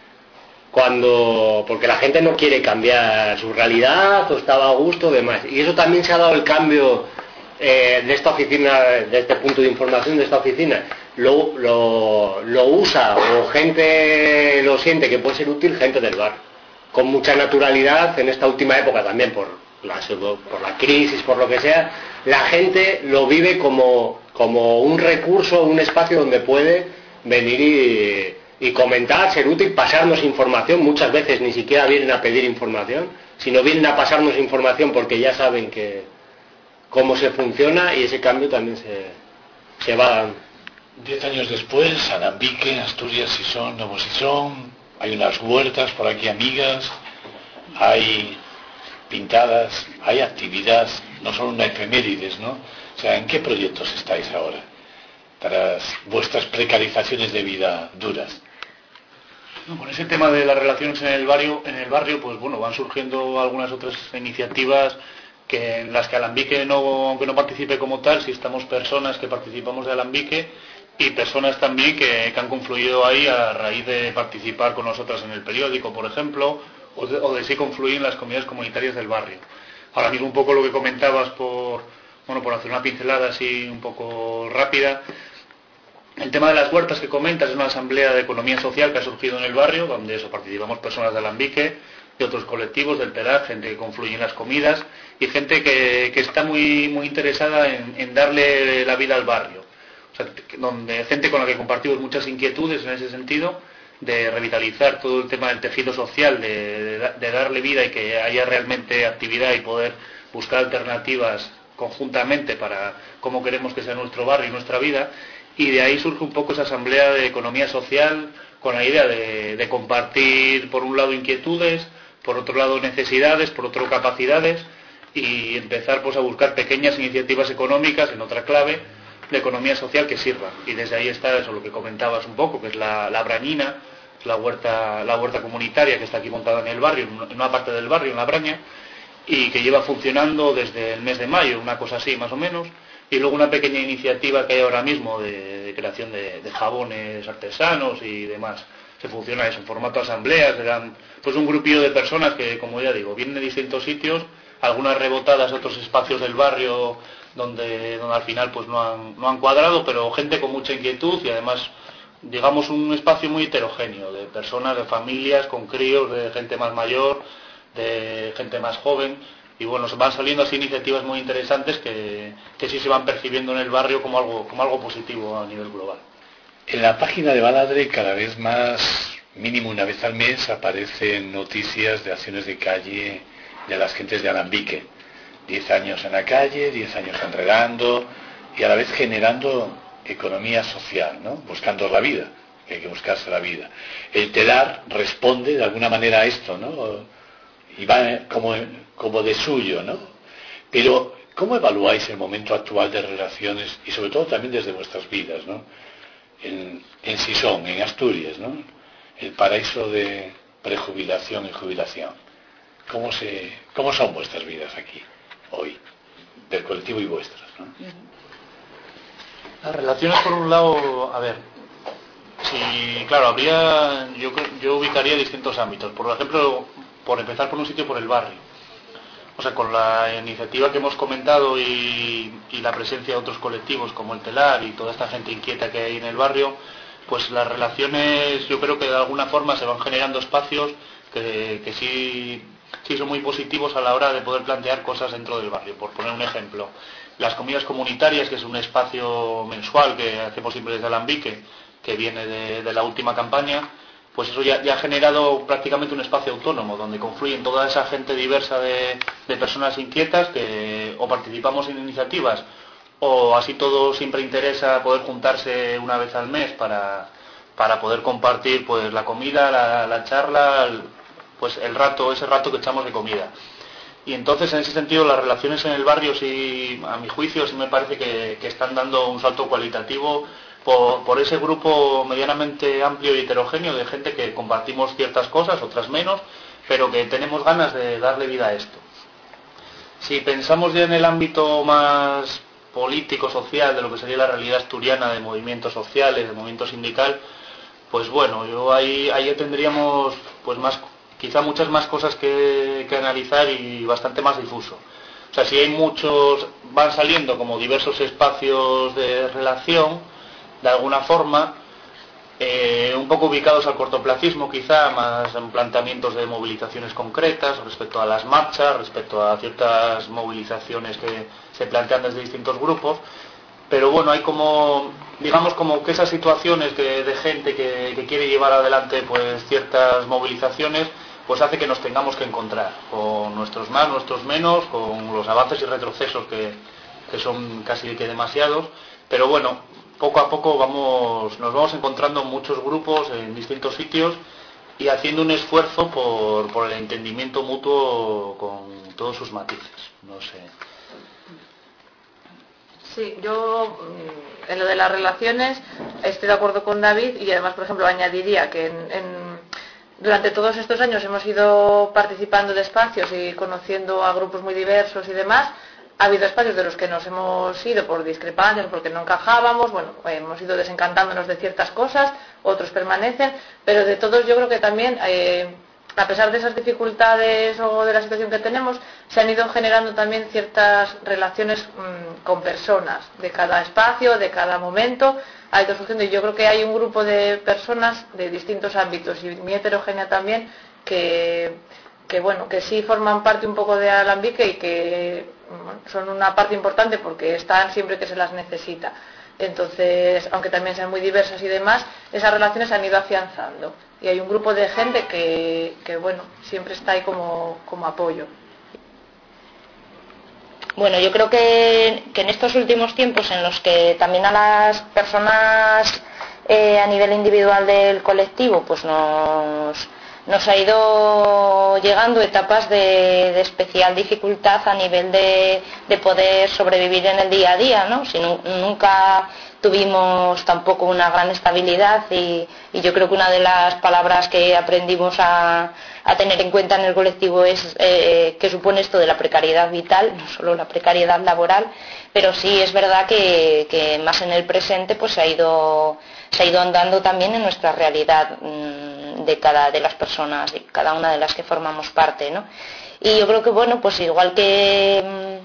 Speaker 6: cuando porque la gente no quiere cambiar su realidad o estaba a gusto, demás. Y eso también se ha dado el cambio eh, de esta oficina, de este punto de información de esta oficina. Lo, lo, lo usa o gente lo siente que puede ser útil, gente del barrio, con mucha naturalidad en esta última época también por la, por la crisis, por lo que sea. La gente lo vive como, como un recurso, un espacio donde puede venir y, y comentar, ser útil, pasarnos información. Muchas veces ni siquiera vienen a pedir información, sino vienen a pasarnos información porque ya saben que cómo se funciona, y ese cambio también se, se va dando.
Speaker 4: Diez años después, Alambique, Asturias, Sison, Nuevo Sison, hay unas huertas por aquí amigas, hay pintadas, hay actividad, no son una efemérides, ¿no? O sea, ¿en qué proyectos estáis ahora? Tras vuestras precarizaciones de vida duras.
Speaker 9: No, con ese tema de las relaciones en el barrio, en el barrio, pues bueno, van surgiendo algunas otras iniciativas que en las que Alambique, no, aunque no participe como tal, sí estamos personas que participamos de Alambique y personas también que, que han confluido ahí a raíz de participar con nosotras en el periódico, por ejemplo, o de, o de sí confluir en las comunidades comunitarias del barrio. Ahora mismo un poco lo que comentabas, por bueno, por hacer una pincelada así un poco rápida, el tema de las huertas que comentas es una asamblea de economía social que ha surgido en el barrio, donde eso participamos personas de Alambique y otros colectivos del Telar, gente que confluye en las comidas y gente que, que está muy, muy interesada en, en darle la vida al barrio. O sea, donde gente con la que compartimos muchas inquietudes en ese sentido, de revitalizar todo el tema del tejido social, de, de, de darle vida y que haya realmente actividad y poder buscar alternativas conjuntamente para cómo queremos que sea nuestro barrio y nuestra vida. Y de ahí surge un poco esa asamblea de economía social con la idea de, de compartir, por un lado, inquietudes, por otro lado, necesidades, por otro, capacidades, y empezar pues a buscar pequeñas iniciativas económicas en otra clave de economía social que sirva. Y desde ahí está eso, lo que comentabas un poco, que es la, la Brañina, la huerta, la huerta comunitaria que está aquí montada en el barrio, en una parte del barrio, en La Braña, y que lleva funcionando desde el mes de mayo, una cosa así más o menos. Y luego una pequeña iniciativa que hay ahora mismo de, de creación de, de jabones artesanos y demás. Se funciona eso en formato asambleas, eran pues un grupillo de personas que, como ya digo, vienen de distintos sitios, algunas rebotadas a otros espacios del barrio donde, donde al final pues no han, no han cuadrado, pero gente con mucha inquietud y además, digamos, un espacio muy heterogéneo, de personas, de familias, con críos, de gente más mayor, de gente más joven. Y bueno, van saliendo así iniciativas muy interesantes que, que sí se van percibiendo en el barrio como algo, como algo positivo a nivel global.
Speaker 4: En la página de Baladre, cada vez más, mínimo una vez al mes, aparecen noticias de acciones de calle de las gentes de Alambique. Diez años en la calle, diez años enredando y a la vez generando economía social, ¿no? Buscando la vida, que hay que buscarse la vida. El Telar responde de alguna manera a esto, ¿no? Y va como, como de suyo, ¿no? Pero, ¿cómo evaluáis el momento actual de relaciones y sobre todo también desde vuestras vidas, ¿no? En, en Sison, en Asturias, ¿no? El paraíso de prejubilación y jubilación. ¿Cómo, se, ¿Cómo son vuestras vidas aquí, hoy, del colectivo y vuestras, ¿no?
Speaker 9: Las relaciones, por un lado, a ver, sí, claro, habría, yo, yo ubicaría distintos ámbitos. Por ejemplo, por empezar por un sitio, por el barrio. O sea, con la iniciativa que hemos comentado y, y la presencia de otros colectivos como el Telar y toda esta gente inquieta que hay en el barrio, pues las relaciones yo creo que de alguna forma se van generando espacios que, que sí, sí son muy positivos a la hora de poder plantear cosas dentro del barrio. Por poner un ejemplo, las comidas comunitarias, que es un espacio mensual que hacemos siempre desde Alambique, que viene de, de la última campaña, pues eso ya, ya ha generado prácticamente un espacio autónomo donde confluyen toda esa gente diversa de, de personas inquietas que o participamos en iniciativas o así todo siempre interesa poder juntarse una vez al mes para, para poder compartir pues la comida, la, la charla, el, pues el rato, ese rato que echamos de comida. Y entonces en ese sentido las relaciones en el barrio sí, a mi juicio, sí me parece que, que están dando un salto cualitativo por, por ese grupo medianamente amplio y heterogéneo de gente que compartimos ciertas cosas, otras menos, pero que tenemos ganas de darle vida a esto. Si pensamos ya en el ámbito más político-social de lo que sería la realidad asturiana de movimientos sociales, de movimiento sindical, pues bueno, yo ahí, ahí tendríamos pues más, quizá muchas más cosas que, que analizar y bastante más difuso. O sea, si hay muchos, van saliendo como diversos espacios de relación, de alguna forma, eh, un poco ubicados al cortoplacismo quizá, más en planteamientos de movilizaciones concretas respecto a las marchas, respecto a ciertas movilizaciones que se plantean desde distintos grupos, pero bueno, hay como, digamos como que esas situaciones que, de gente que, que quiere llevar adelante pues ciertas movilizaciones, pues hace que nos tengamos que encontrar con nuestros más, nuestros menos, con los avances y retrocesos que, que son casi que demasiados, pero bueno, poco a poco vamos, nos vamos encontrando muchos grupos en distintos sitios y haciendo un esfuerzo por, por el entendimiento mutuo con todos sus matices. No sé.
Speaker 5: Sí, yo en lo de las relaciones estoy de acuerdo con David y además, por ejemplo, añadiría que en, en, durante todos estos años hemos ido participando de espacios y conociendo a grupos muy diversos y demás. Ha habido espacios de los que nos hemos ido por discrepancias, porque no encajábamos, bueno, hemos ido desencantándonos de ciertas cosas, otros permanecen, pero de todos yo creo que también, eh, a pesar de esas dificultades o de la situación que tenemos, se han ido generando también ciertas relaciones mmm, con personas, de cada espacio, de cada momento, ha ido surgiendo, y yo creo que hay un grupo de personas de distintos ámbitos, y muy heterogénea también, que... que bueno, que sí forman parte un poco de Alambique y que bueno, son una parte importante porque están siempre que se las necesita. Entonces, aunque también sean muy diversas y demás, esas relaciones se han ido afianzando. Y hay un grupo de gente que, que bueno, siempre está ahí como, como apoyo.
Speaker 7: Bueno, yo creo que, que en estos últimos tiempos en los que también a las personas eh, a nivel individual del colectivo, pues nos... nos ha ido llegando etapas de, de especial dificultad a nivel de, de poder sobrevivir en el día a día, ¿no? Si nu, nunca tuvimos tampoco una gran estabilidad y, y yo creo que una de las palabras que aprendimos a, a tener en cuenta en el colectivo es eh, qué supone esto de la precariedad vital, no solo la precariedad laboral, pero sí es verdad que, que más en el presente pues se ha ido se ha ido andando también en nuestra realidad mmm, de cada de las personas, de cada una de las que formamos parte, ¿no? Y yo creo que bueno, pues igual que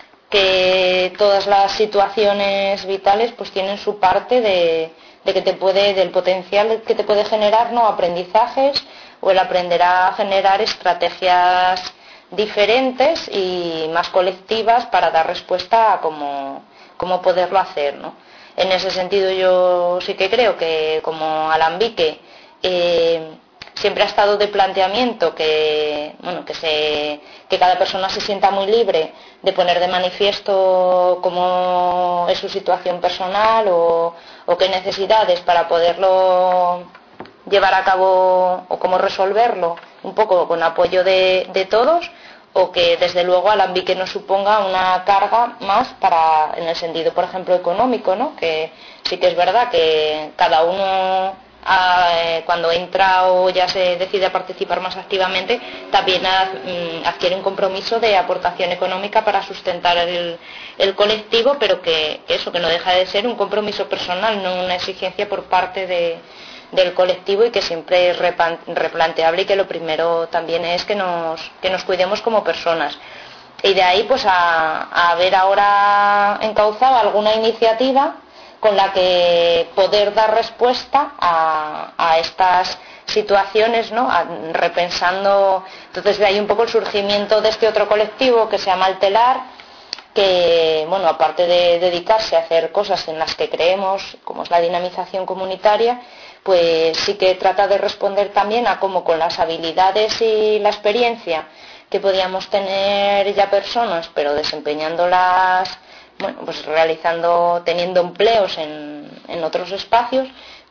Speaker 7: que todas las situaciones vitales pues tienen su parte de, de que te puede, del potencial que te puede generar, ¿no?, aprendizajes, o el aprender a generar estrategias diferentes y más colectivas para dar respuesta a cómo, cómo poderlo hacer, ¿no? En ese sentido yo sí que creo que como Alambique eh, siempre ha estado de planteamiento que, bueno, que, se, que cada persona se sienta muy libre de poner de manifiesto cómo es su situación personal o, o qué necesidades para poderlo llevar a cabo o cómo resolverlo, un poco con apoyo de, de todos, o que desde luego Alambique no suponga una carga más para, en el sentido, por ejemplo, económico, ¿no? Que sí que es verdad que cada uno a, eh, cuando entra o ya se decide a participar más activamente, también ad, mm, adquiere un compromiso de aportación económica para sustentar el, el colectivo, pero que eso, que no deja de ser un compromiso personal, no una exigencia por parte de del colectivo, y que siempre es replanteable, y que lo primero también es que nos, que nos cuidemos como personas. Y de ahí pues a, a haber ahora encauzado alguna iniciativa con la que poder dar respuesta a, a estas situaciones, ¿no? A, repensando, entonces de ahí un poco el surgimiento de este otro colectivo que se llama El Telar, que, bueno, aparte de dedicarse a hacer cosas en las que creemos, como es la dinamización comunitaria, pues sí que trata de responder también a cómo con las habilidades y la experiencia que podíamos tener ya personas, pero desempeñándolas, bueno, pues realizando, teniendo empleos en, en otros espacios,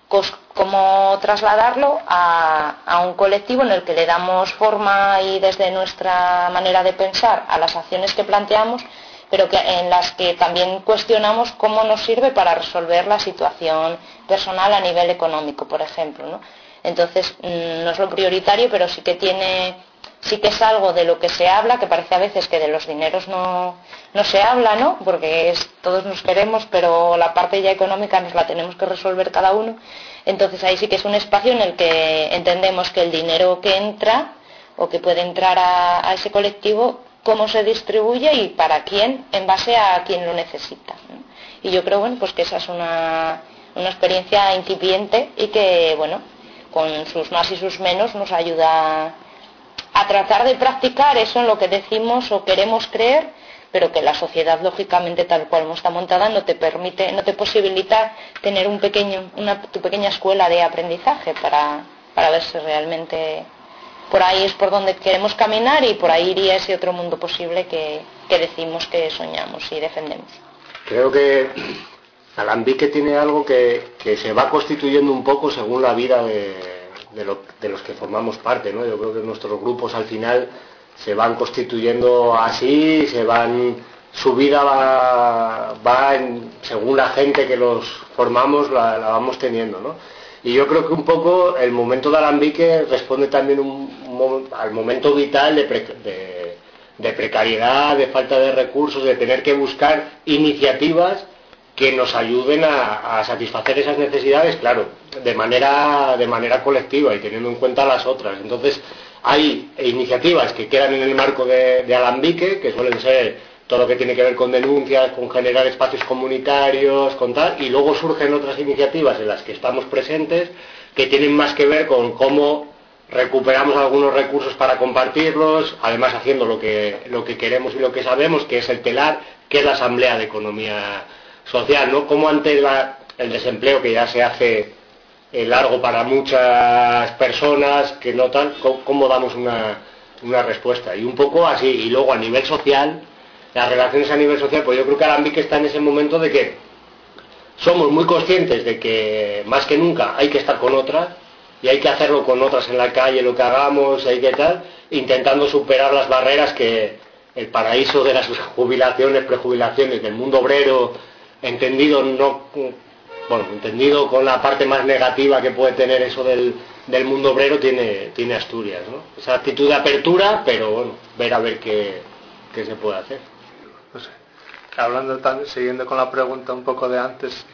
Speaker 7: cómo trasladarlo a, a un colectivo en el que le damos forma y desde nuestra manera de pensar a las acciones que planteamos, pero que, en las que también cuestionamos cómo nos sirve para resolver la situación personal a nivel económico, por ejemplo, ¿no? Entonces, no es lo prioritario, pero sí que tiene, sí que es algo de lo que se habla, que parece a veces que de los dineros no, no se habla, ¿no? Porque es, todos nos queremos, pero la parte ya económica nos la tenemos que resolver cada uno. Entonces ahí sí que es un espacio en el que entendemos que el dinero que entra o que puede entrar a, a ese colectivo, cómo se distribuye y para quién, en base a quien lo necesita, ¿no? Y yo creo, bueno, pues que esa es una, una experiencia incipiente y que, bueno, con sus más y sus menos nos ayuda a tratar de practicar eso en lo que decimos o queremos creer, pero que la sociedad, lógicamente, tal cual como está montada, no te permite, no te posibilita tener un pequeño, una, tu pequeña escuela de aprendizaje para, para ver si realmente por ahí es por donde queremos caminar y por ahí iría ese otro mundo posible que, que decimos que soñamos y defendemos.
Speaker 6: Creo que Alambique tiene algo que, que se va constituyendo un poco según la vida de, de, lo, de los que formamos parte, ¿no? Yo creo que nuestros grupos al final se van constituyendo así, se van, su vida va, va en, según la gente que los formamos la, la vamos teniendo, ¿no? Y yo creo que un poco el momento de Alambique responde también un, un, al momento vital de, pre, de, de precariedad, de falta de recursos, de tener que buscar iniciativas que nos ayuden a, a satisfacer esas necesidades, claro, de manera, de manera colectiva y teniendo en cuenta las otras. Entonces, hay iniciativas que quedan en el marco de, de Alambique, que suelen ser todo lo que tiene que ver con denuncias, con generar espacios comunitarios, con tal, y luego surgen otras iniciativas en las que estamos presentes, que tienen más que ver con cómo recuperamos algunos recursos para compartirlos, además haciendo lo que, lo que queremos y lo que sabemos, que es el Telar, que es la Asamblea de Economía Social, ¿no? Como ante la, el desempleo que ya se hace eh, largo para muchas personas, que no tal, cómo damos una, una respuesta. Y un poco así, y luego a nivel social, las relaciones a nivel social, pues yo creo que Alambique está en ese momento de que somos muy conscientes de que más que nunca hay que estar con otras y hay que hacerlo con otras en la calle, lo que hagamos, hay que tal, intentando superar las barreras que el paraíso de las jubilaciones, prejubilaciones del mundo obrero, entendido no, bueno, entendido con la parte más negativa que puede tener eso del, del mundo obrero, tiene, tiene Asturias, ¿no? Esa actitud de apertura, pero bueno, ver a ver qué, qué se puede hacer.
Speaker 8: No sé. Hablando también, siguiendo con la pregunta un poco de antes,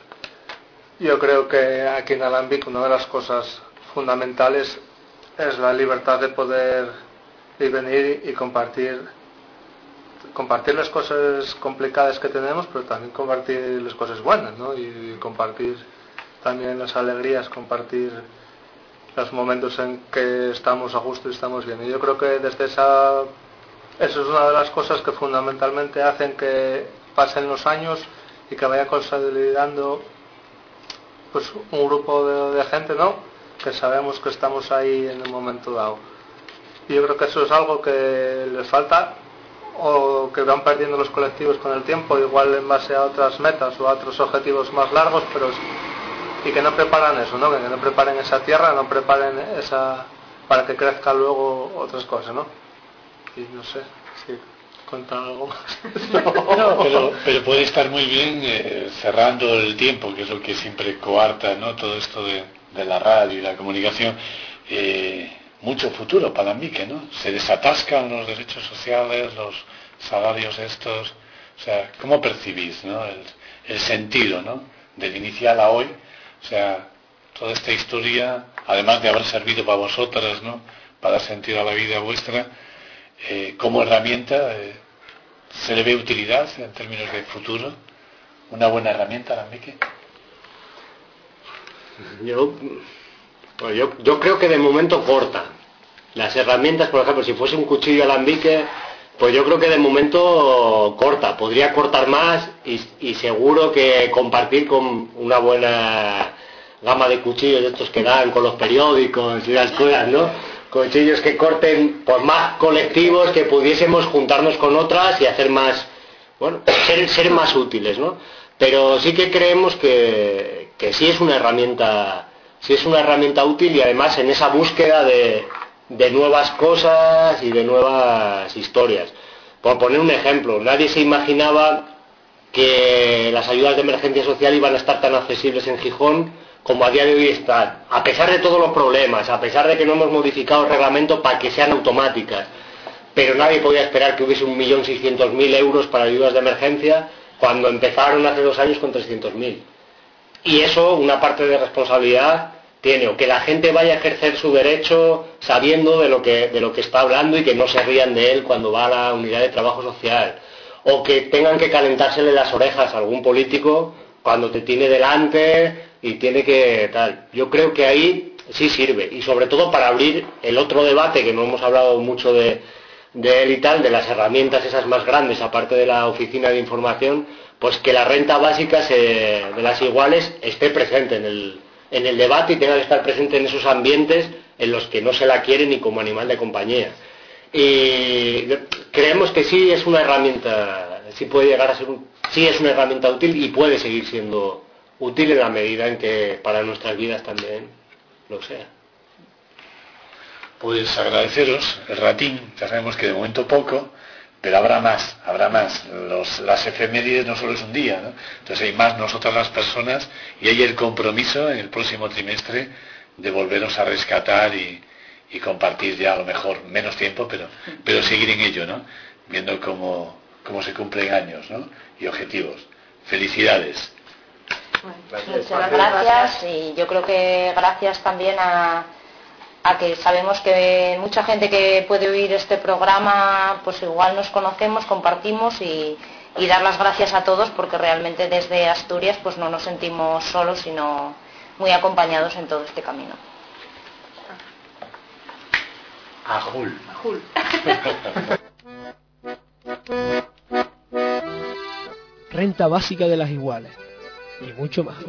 Speaker 8: yo creo que aquí en Alambique una de las cosas fundamentales es la libertad de poder ir, venir y compartir compartir las cosas complicadas que tenemos, pero también compartir las cosas buenas, ¿no? Y compartir también las alegrías, compartir los momentos en que estamos a gusto y estamos bien. Y yo creo que desde esa eso es una de las cosas que fundamentalmente hacen que pasen los años y que vaya consolidando pues un grupo de, de gente, ¿no? Que sabemos que estamos ahí en el momento dado. Y yo creo que eso es algo que les falta o que van perdiendo los colectivos con el tiempo, igual en base a otras metas o a otros objetivos más largos, pero y que no preparan eso, ¿no? Que no preparen esa tierra, no preparen esa para que crezca luego otras cosas, ¿no? Y no sé si contar algo más.
Speaker 4: No, no pero, pero puede estar muy bien eh, cerrando el tiempo, que es lo que siempre coarta, ¿no? Todo esto de, de la radio y la comunicación. Eh, mucho futuro para Alambique, ¿no? Se desatascan los derechos sociales, los salarios estos, o sea, ¿cómo percibís, ¿no? el, el sentido, ¿no? Del inicial a hoy, o sea, toda esta historia, además de haber servido para vosotras, ¿no? Para dar sentido a la vida vuestra, eh, como herramienta, eh, ¿se le ve utilidad en términos de futuro? ¿Una buena herramienta, Alambique?
Speaker 6: Yo, pues yo, yo creo que de momento corta. Las herramientas, por ejemplo, si fuese un cuchillo alambique, pues yo creo que de momento corta. Podría cortar más y, y seguro que compartir con una buena gama de cuchillos de estos que dan con los periódicos y las cosas, ¿no? Cuchillos que corten por más colectivos, que pudiésemos juntarnos con otras y hacer más, bueno, ser, ser más útiles, ¿no? Pero sí que creemos que, que sí es una herramienta, sí es una herramienta útil y además en esa búsqueda de, de nuevas cosas y de nuevas historias. Por poner un ejemplo, nadie se imaginaba que las ayudas de emergencia social iban a estar tan accesibles en Gijón como a día de hoy están, a pesar de todos los problemas, a pesar de que no hemos modificado el reglamento para que sean automáticas, pero nadie podía esperar que hubiese un millón seiscientos mil euros para ayudas de emergencia cuando empezaron hace dos años con trescientos mil. Y eso, una parte de responsabilidad tiene, o que la gente vaya a ejercer su derecho sabiendo de lo que, de lo que está hablando y que no se rían de él cuando va a la unidad de trabajo social, o que tengan que calentársele las orejas a algún político cuando te tiene delante y tiene que tal. Yo creo que ahí sí sirve, y sobre todo para abrir el otro debate que no hemos hablado mucho de de él y tal, de las herramientas esas más grandes, aparte de la oficina de información, pues que la renta básica se, de las iguales esté presente en el, en el debate y tenga que estar presente en esos ambientes en los que no se la quiere ni como animal de compañía. Y creemos que sí es una herramienta, sí puede llegar a ser un, sí es una herramienta útil y puede seguir siendo útil en la medida en que para nuestras vidas también lo sea.
Speaker 4: Pues agradeceros el ratín, ya sabemos que de momento poco, pero habrá más, habrá más. Los, las efemérides no solo es un día, ¿no? Entonces hay más nosotras las personas y hay el compromiso en el próximo trimestre de volvernos a rescatar y, y compartir ya a lo mejor menos tiempo, pero, pero seguir en ello, ¿no? Viendo cómo, cómo se cumplen años, ¿no? Y objetivos. Felicidades.
Speaker 7: Muchas gracias y yo creo que gracias también a a que sabemos que mucha gente que puede oír este programa pues igual nos conocemos, compartimos y, y dar las gracias a todos porque realmente desde Asturias pues no nos sentimos solos sino muy acompañados en todo este camino.
Speaker 4: Ajul.
Speaker 5: Ajul.
Speaker 10: Renta básica de las iguales y mucho más.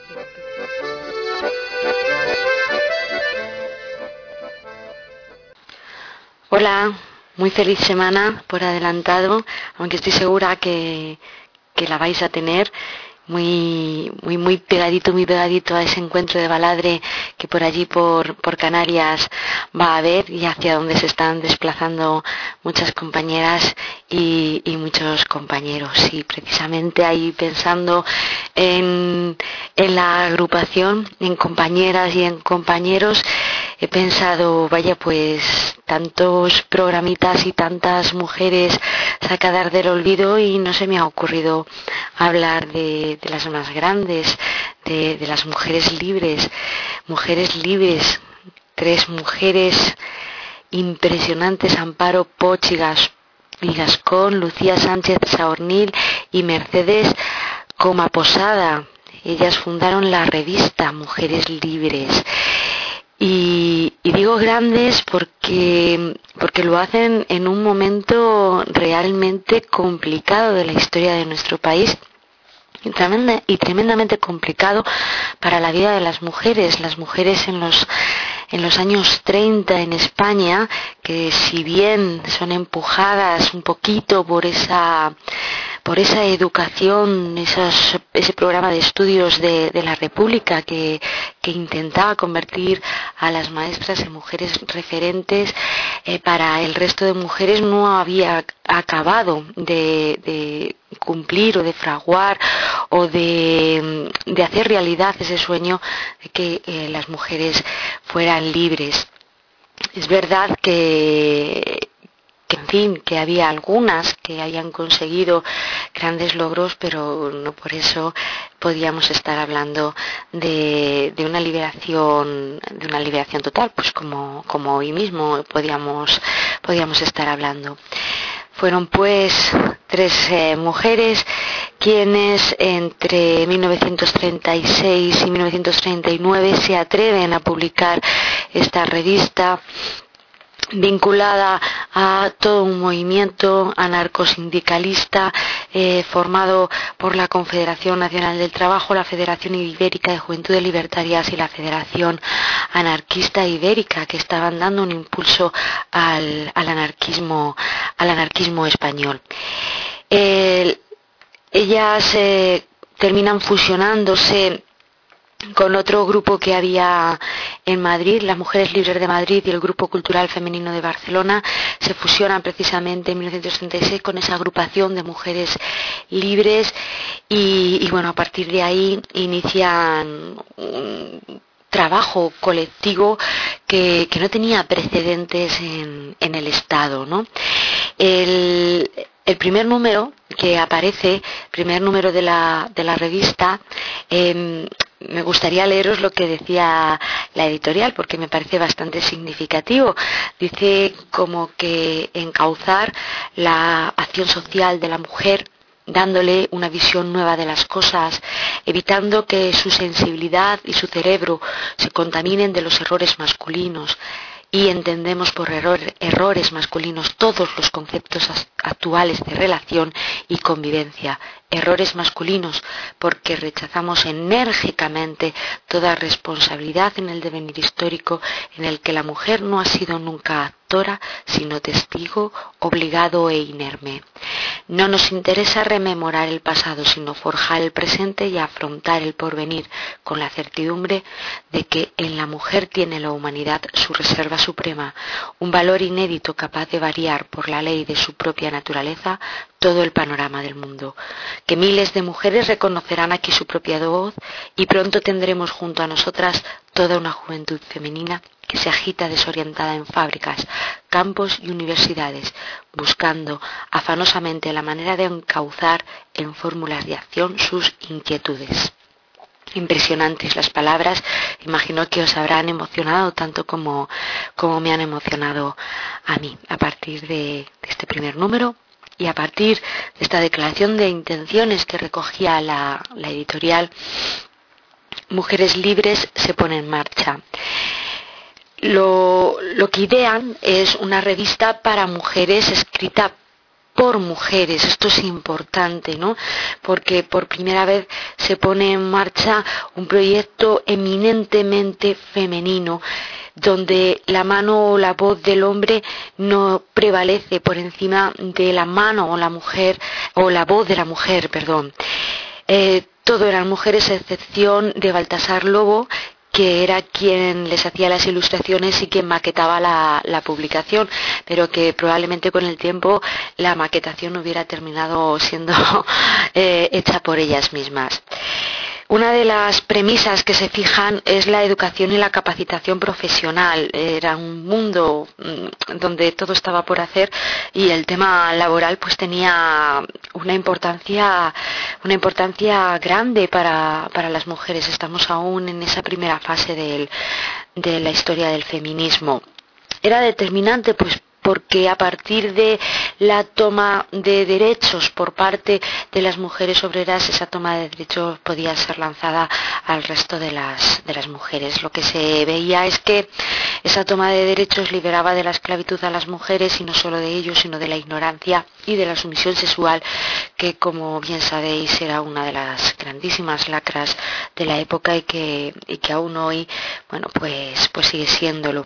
Speaker 11: Hola, muy feliz semana por adelantado, aunque estoy segura que, que la vais a tener muy, muy, muy pegadito, muy pegadito a ese encuentro de Baladre que por allí, por, por Canarias, va a haber y hacia donde se están desplazando muchas compañeras y, y muchos compañeros. Y precisamente ahí pensando en, en la agrupación, en compañeras y en compañeros, he pensado, vaya pues, tantos programitas y tantas mujeres sacadas del olvido y no se me ha ocurrido hablar de, de las más grandes, de, de las mujeres libres, mujeres libres, tres mujeres impresionantes, Amparo Poch y, Gas, y Gascón, Lucía Sánchez Saornil y Mercedes Comaposada. Ellas fundaron la revista Mujeres Libres. Y, y digo grandes porque, porque lo hacen en un momento realmente complicado de la historia de nuestro país y, tremenda, y tremendamente complicado para la vida de las mujeres. Las mujeres en los, en los años treinta en España, que si bien son empujadas un poquito por esa... por esa educación, esos, ese programa de estudios de, de la República que, que intentaba convertir a las maestras en mujeres referentes, eh, para el resto de mujeres no había acabado de, de cumplir o de fraguar o de, de hacer realidad ese sueño de que eh, las mujeres fueran libres. Es verdad que que en fin, que había algunas que hayan conseguido grandes logros, pero no por eso podíamos estar hablando de, de una liberación, de una liberación total, pues como, como hoy mismo podíamos, podíamos estar hablando. Fueron pues tres eh, mujeres quienes entre mil novecientos treinta y seis y mil novecientos treinta y nueve se atreven a publicar esta revista vinculada a todo un movimiento anarcosindicalista eh, formado por la Confederación Nacional del Trabajo, la Federación Ibérica de Juventudes Libertarias y la Federación Anarquista Ibérica, que estaban dando un impulso al, al anarquismo, al anarquismo español. Eh, ellas eh, terminan fusionándose con otro grupo que había en Madrid, las Mujeres Libres de Madrid y el Grupo Cultural Femenino de Barcelona, se fusionan precisamente en mil novecientos treinta y seis con esa agrupación de mujeres libres y, y bueno, a partir de ahí inician un trabajo colectivo que, que no tenía precedentes en, en el Estado, ¿no? El, el primer número que aparece, primer número de la, de la revista, eh, me gustaría leeros lo que decía la editorial porque me parece bastante significativo. Dice como que encauzar la acción social de la mujer dándole una visión nueva de las cosas, evitando que su sensibilidad y su cerebro se contaminen de los errores masculinos. Y entendemos por error, errores masculinos todos los conceptos actuales de relación y convivencia. Errores masculinos porque rechazamos enérgicamente toda responsabilidad en el devenir histórico en el que la mujer no ha sido nunca actora, sino testigo, obligado e inerme. No nos interesa rememorar el pasado, sino forjar el presente y afrontar el porvenir con la certidumbre de que en la mujer tiene la humanidad su reserva suprema, un valor inédito capaz de variar por la ley de su propia naturaleza todo el panorama del mundo. Que miles de mujeres reconocerán aquí su propia voz y pronto tendremos junto a nosotras toda una juventud femenina que se agita desorientada en fábricas, campos y universidades, buscando afanosamente la manera de encauzar en fórmulas de acción sus inquietudes. Impresionantes las palabras, imagino que os habrán emocionado tanto como, como me han emocionado a mí a partir de, de este primer número. Y a partir de esta declaración de intenciones que recogía la, la editorial, Mujeres Libres se pone en marcha. Lo, lo que idean es una revista para mujeres escrita por mujeres. Esto es importante, ¿no? Porque por primera vez se pone en marcha un proyecto eminentemente femenino, donde la mano o la voz del hombre no prevalece por encima de la mano o la mujer o la voz de la mujer, perdón. Eh, todo eran mujeres a excepción de Baltasar Lobo, que era quien les hacía las ilustraciones y quien maquetaba la, la publicación, pero que probablemente con el tiempo la maquetación hubiera terminado siendo eh, hecha por ellas mismas. Una de las premisas que se fijan es la educación y la capacitación profesional. Era un mundo donde todo estaba por hacer y el tema laboral pues tenía una importancia, una importancia grande para, para las mujeres. Estamos aún en esa primera fase del, de la historia del feminismo. Era determinante pues porque a partir de la toma de derechos por parte de las mujeres obreras, esa toma de derechos podía ser lanzada al resto de las, de las mujeres. Lo que se veía es que esa toma de derechos liberaba de la esclavitud a las mujeres, y no solo de ellos, sino de la ignorancia y de la sumisión sexual, que, como bien sabéis, era una de las grandísimas lacras de la época y que, y que aún hoy, bueno, pues, pues sigue siéndolo.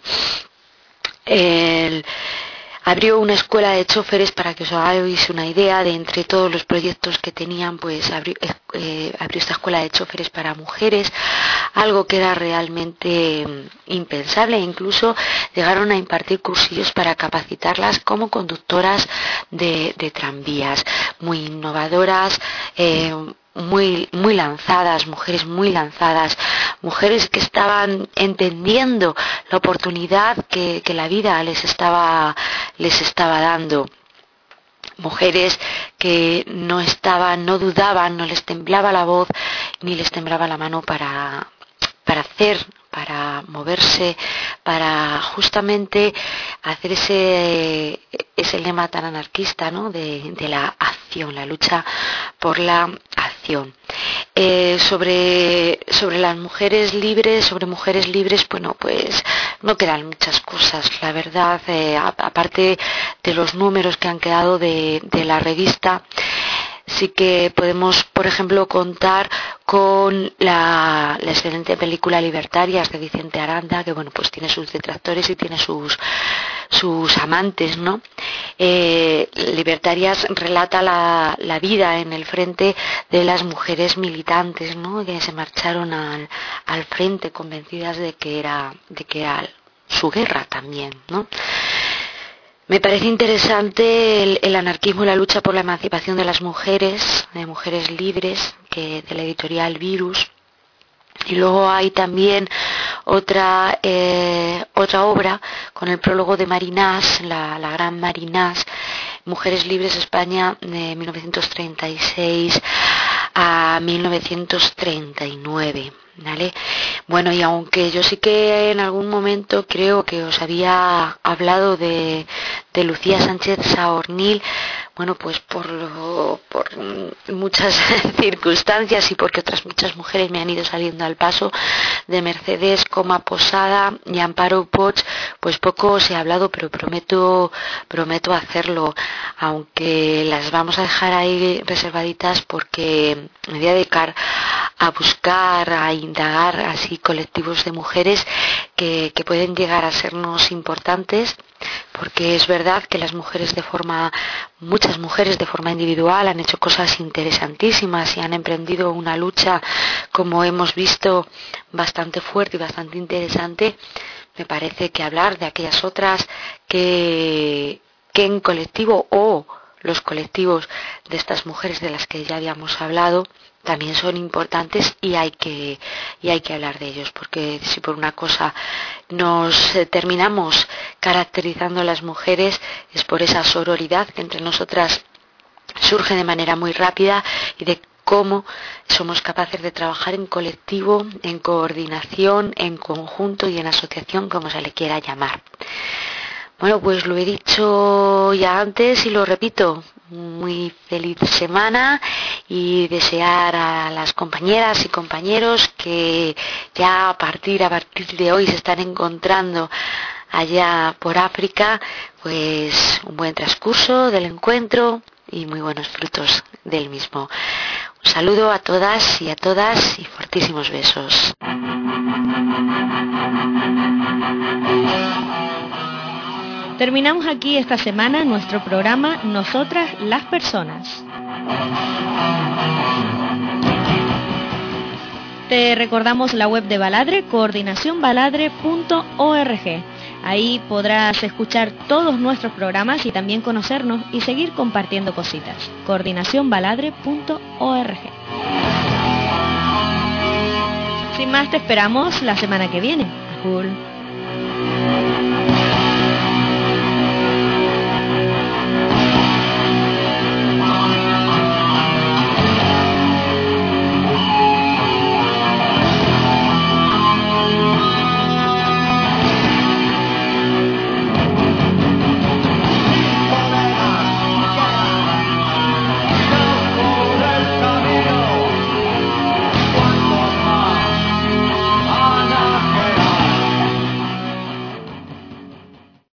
Speaker 11: El, abrió una escuela de choferes, para que os hagáis una idea de entre todos los proyectos que tenían, pues abrió, eh, abrió esta escuela de choferes para mujeres, algo que era realmente eh, impensable. Incluso llegaron a impartir cursillos para capacitarlas como conductoras de, de tranvías, muy innovadoras, eh, muy muy lanzadas, mujeres muy lanzadas, mujeres que estaban entendiendo la oportunidad que, que la vida les estaba les estaba dando, mujeres que no estaban, no dudaban, no les temblaba la voz ni les temblaba la mano para para hacer, para moverse, para justamente hacer ese ese lema tan anarquista, ¿no? de, de la acción acción, la lucha por la acción. Eh, sobre, sobre las mujeres libres, sobre mujeres libres, bueno, pues no quedan muchas cosas, la verdad, eh, aparte de los números que han quedado de, de la revista. Sí que podemos, por ejemplo, contar con la, la excelente película Libertarias de Vicente Aranda, que bueno, pues tiene sus detractores y tiene sus sus amantes, ¿no? Eh, Libertarias relata la, la vida en el frente de las mujeres militantes, ¿no? Que se marcharon al, al frente convencidas de que era, de que era su guerra también, ¿no? Me parece interesante el, el anarquismo y la lucha por la emancipación de las mujeres, de mujeres libres, que de la editorial Virus. Y luego hay también otra eh, otra obra con el prólogo de Marinás, la, la gran Marinás, Mujeres Libres España, de mil novecientos treinta y seis a mil novecientos treinta y nueve. ¿Vale? Bueno, y aunque yo sí que en algún momento creo que os había hablado de, de Lucía Sánchez Saornil, bueno, pues por, lo, por muchas circunstancias y porque otras muchas mujeres me han ido saliendo al paso, de Mercedes Coma Posada y Amparo Poch, pues poco se ha hablado, pero prometo, prometo hacerlo, aunque las vamos a dejar ahí reservaditas porque me voy a dedicar a buscar, a indagar así colectivos de mujeres que, que pueden llegar a sernos importantes, porque es verdad que las mujeres de forma, muchas mujeres de forma individual han hecho cosas interesantísimas y han emprendido una lucha, como hemos visto, bastante fuerte y bastante interesante. Me parece que hablar de aquellas otras que, que en colectivo o los colectivos de estas mujeres de las que ya habíamos hablado también son importantes y hay que y hay que hablar de ellos, porque si por una cosa nos eh, terminamos caracterizando a las mujeres es por esa sororidad que entre nosotras surge de manera muy rápida y de cómo somos capaces de trabajar en colectivo, en coordinación, en conjunto y en asociación, como se le quiera llamar. Bueno, pues lo he dicho ya antes y lo repito, muy feliz semana y desear a las compañeras y compañeros que ya a partir, a partir de hoy se están encontrando allá por África, pues un buen transcurso del encuentro y muy buenos frutos del mismo. Un saludo a todas y a todas y fortísimos besos.
Speaker 1: Terminamos aquí esta semana nuestro programa Nosotras las Personas. Te recordamos la web de Baladre, coordinación baladre punto org. Ahí podrás escuchar todos nuestros programas y también conocernos y seguir compartiendo cositas. coordinación baladre punto org. Sin más, te esperamos la semana que viene. Cool.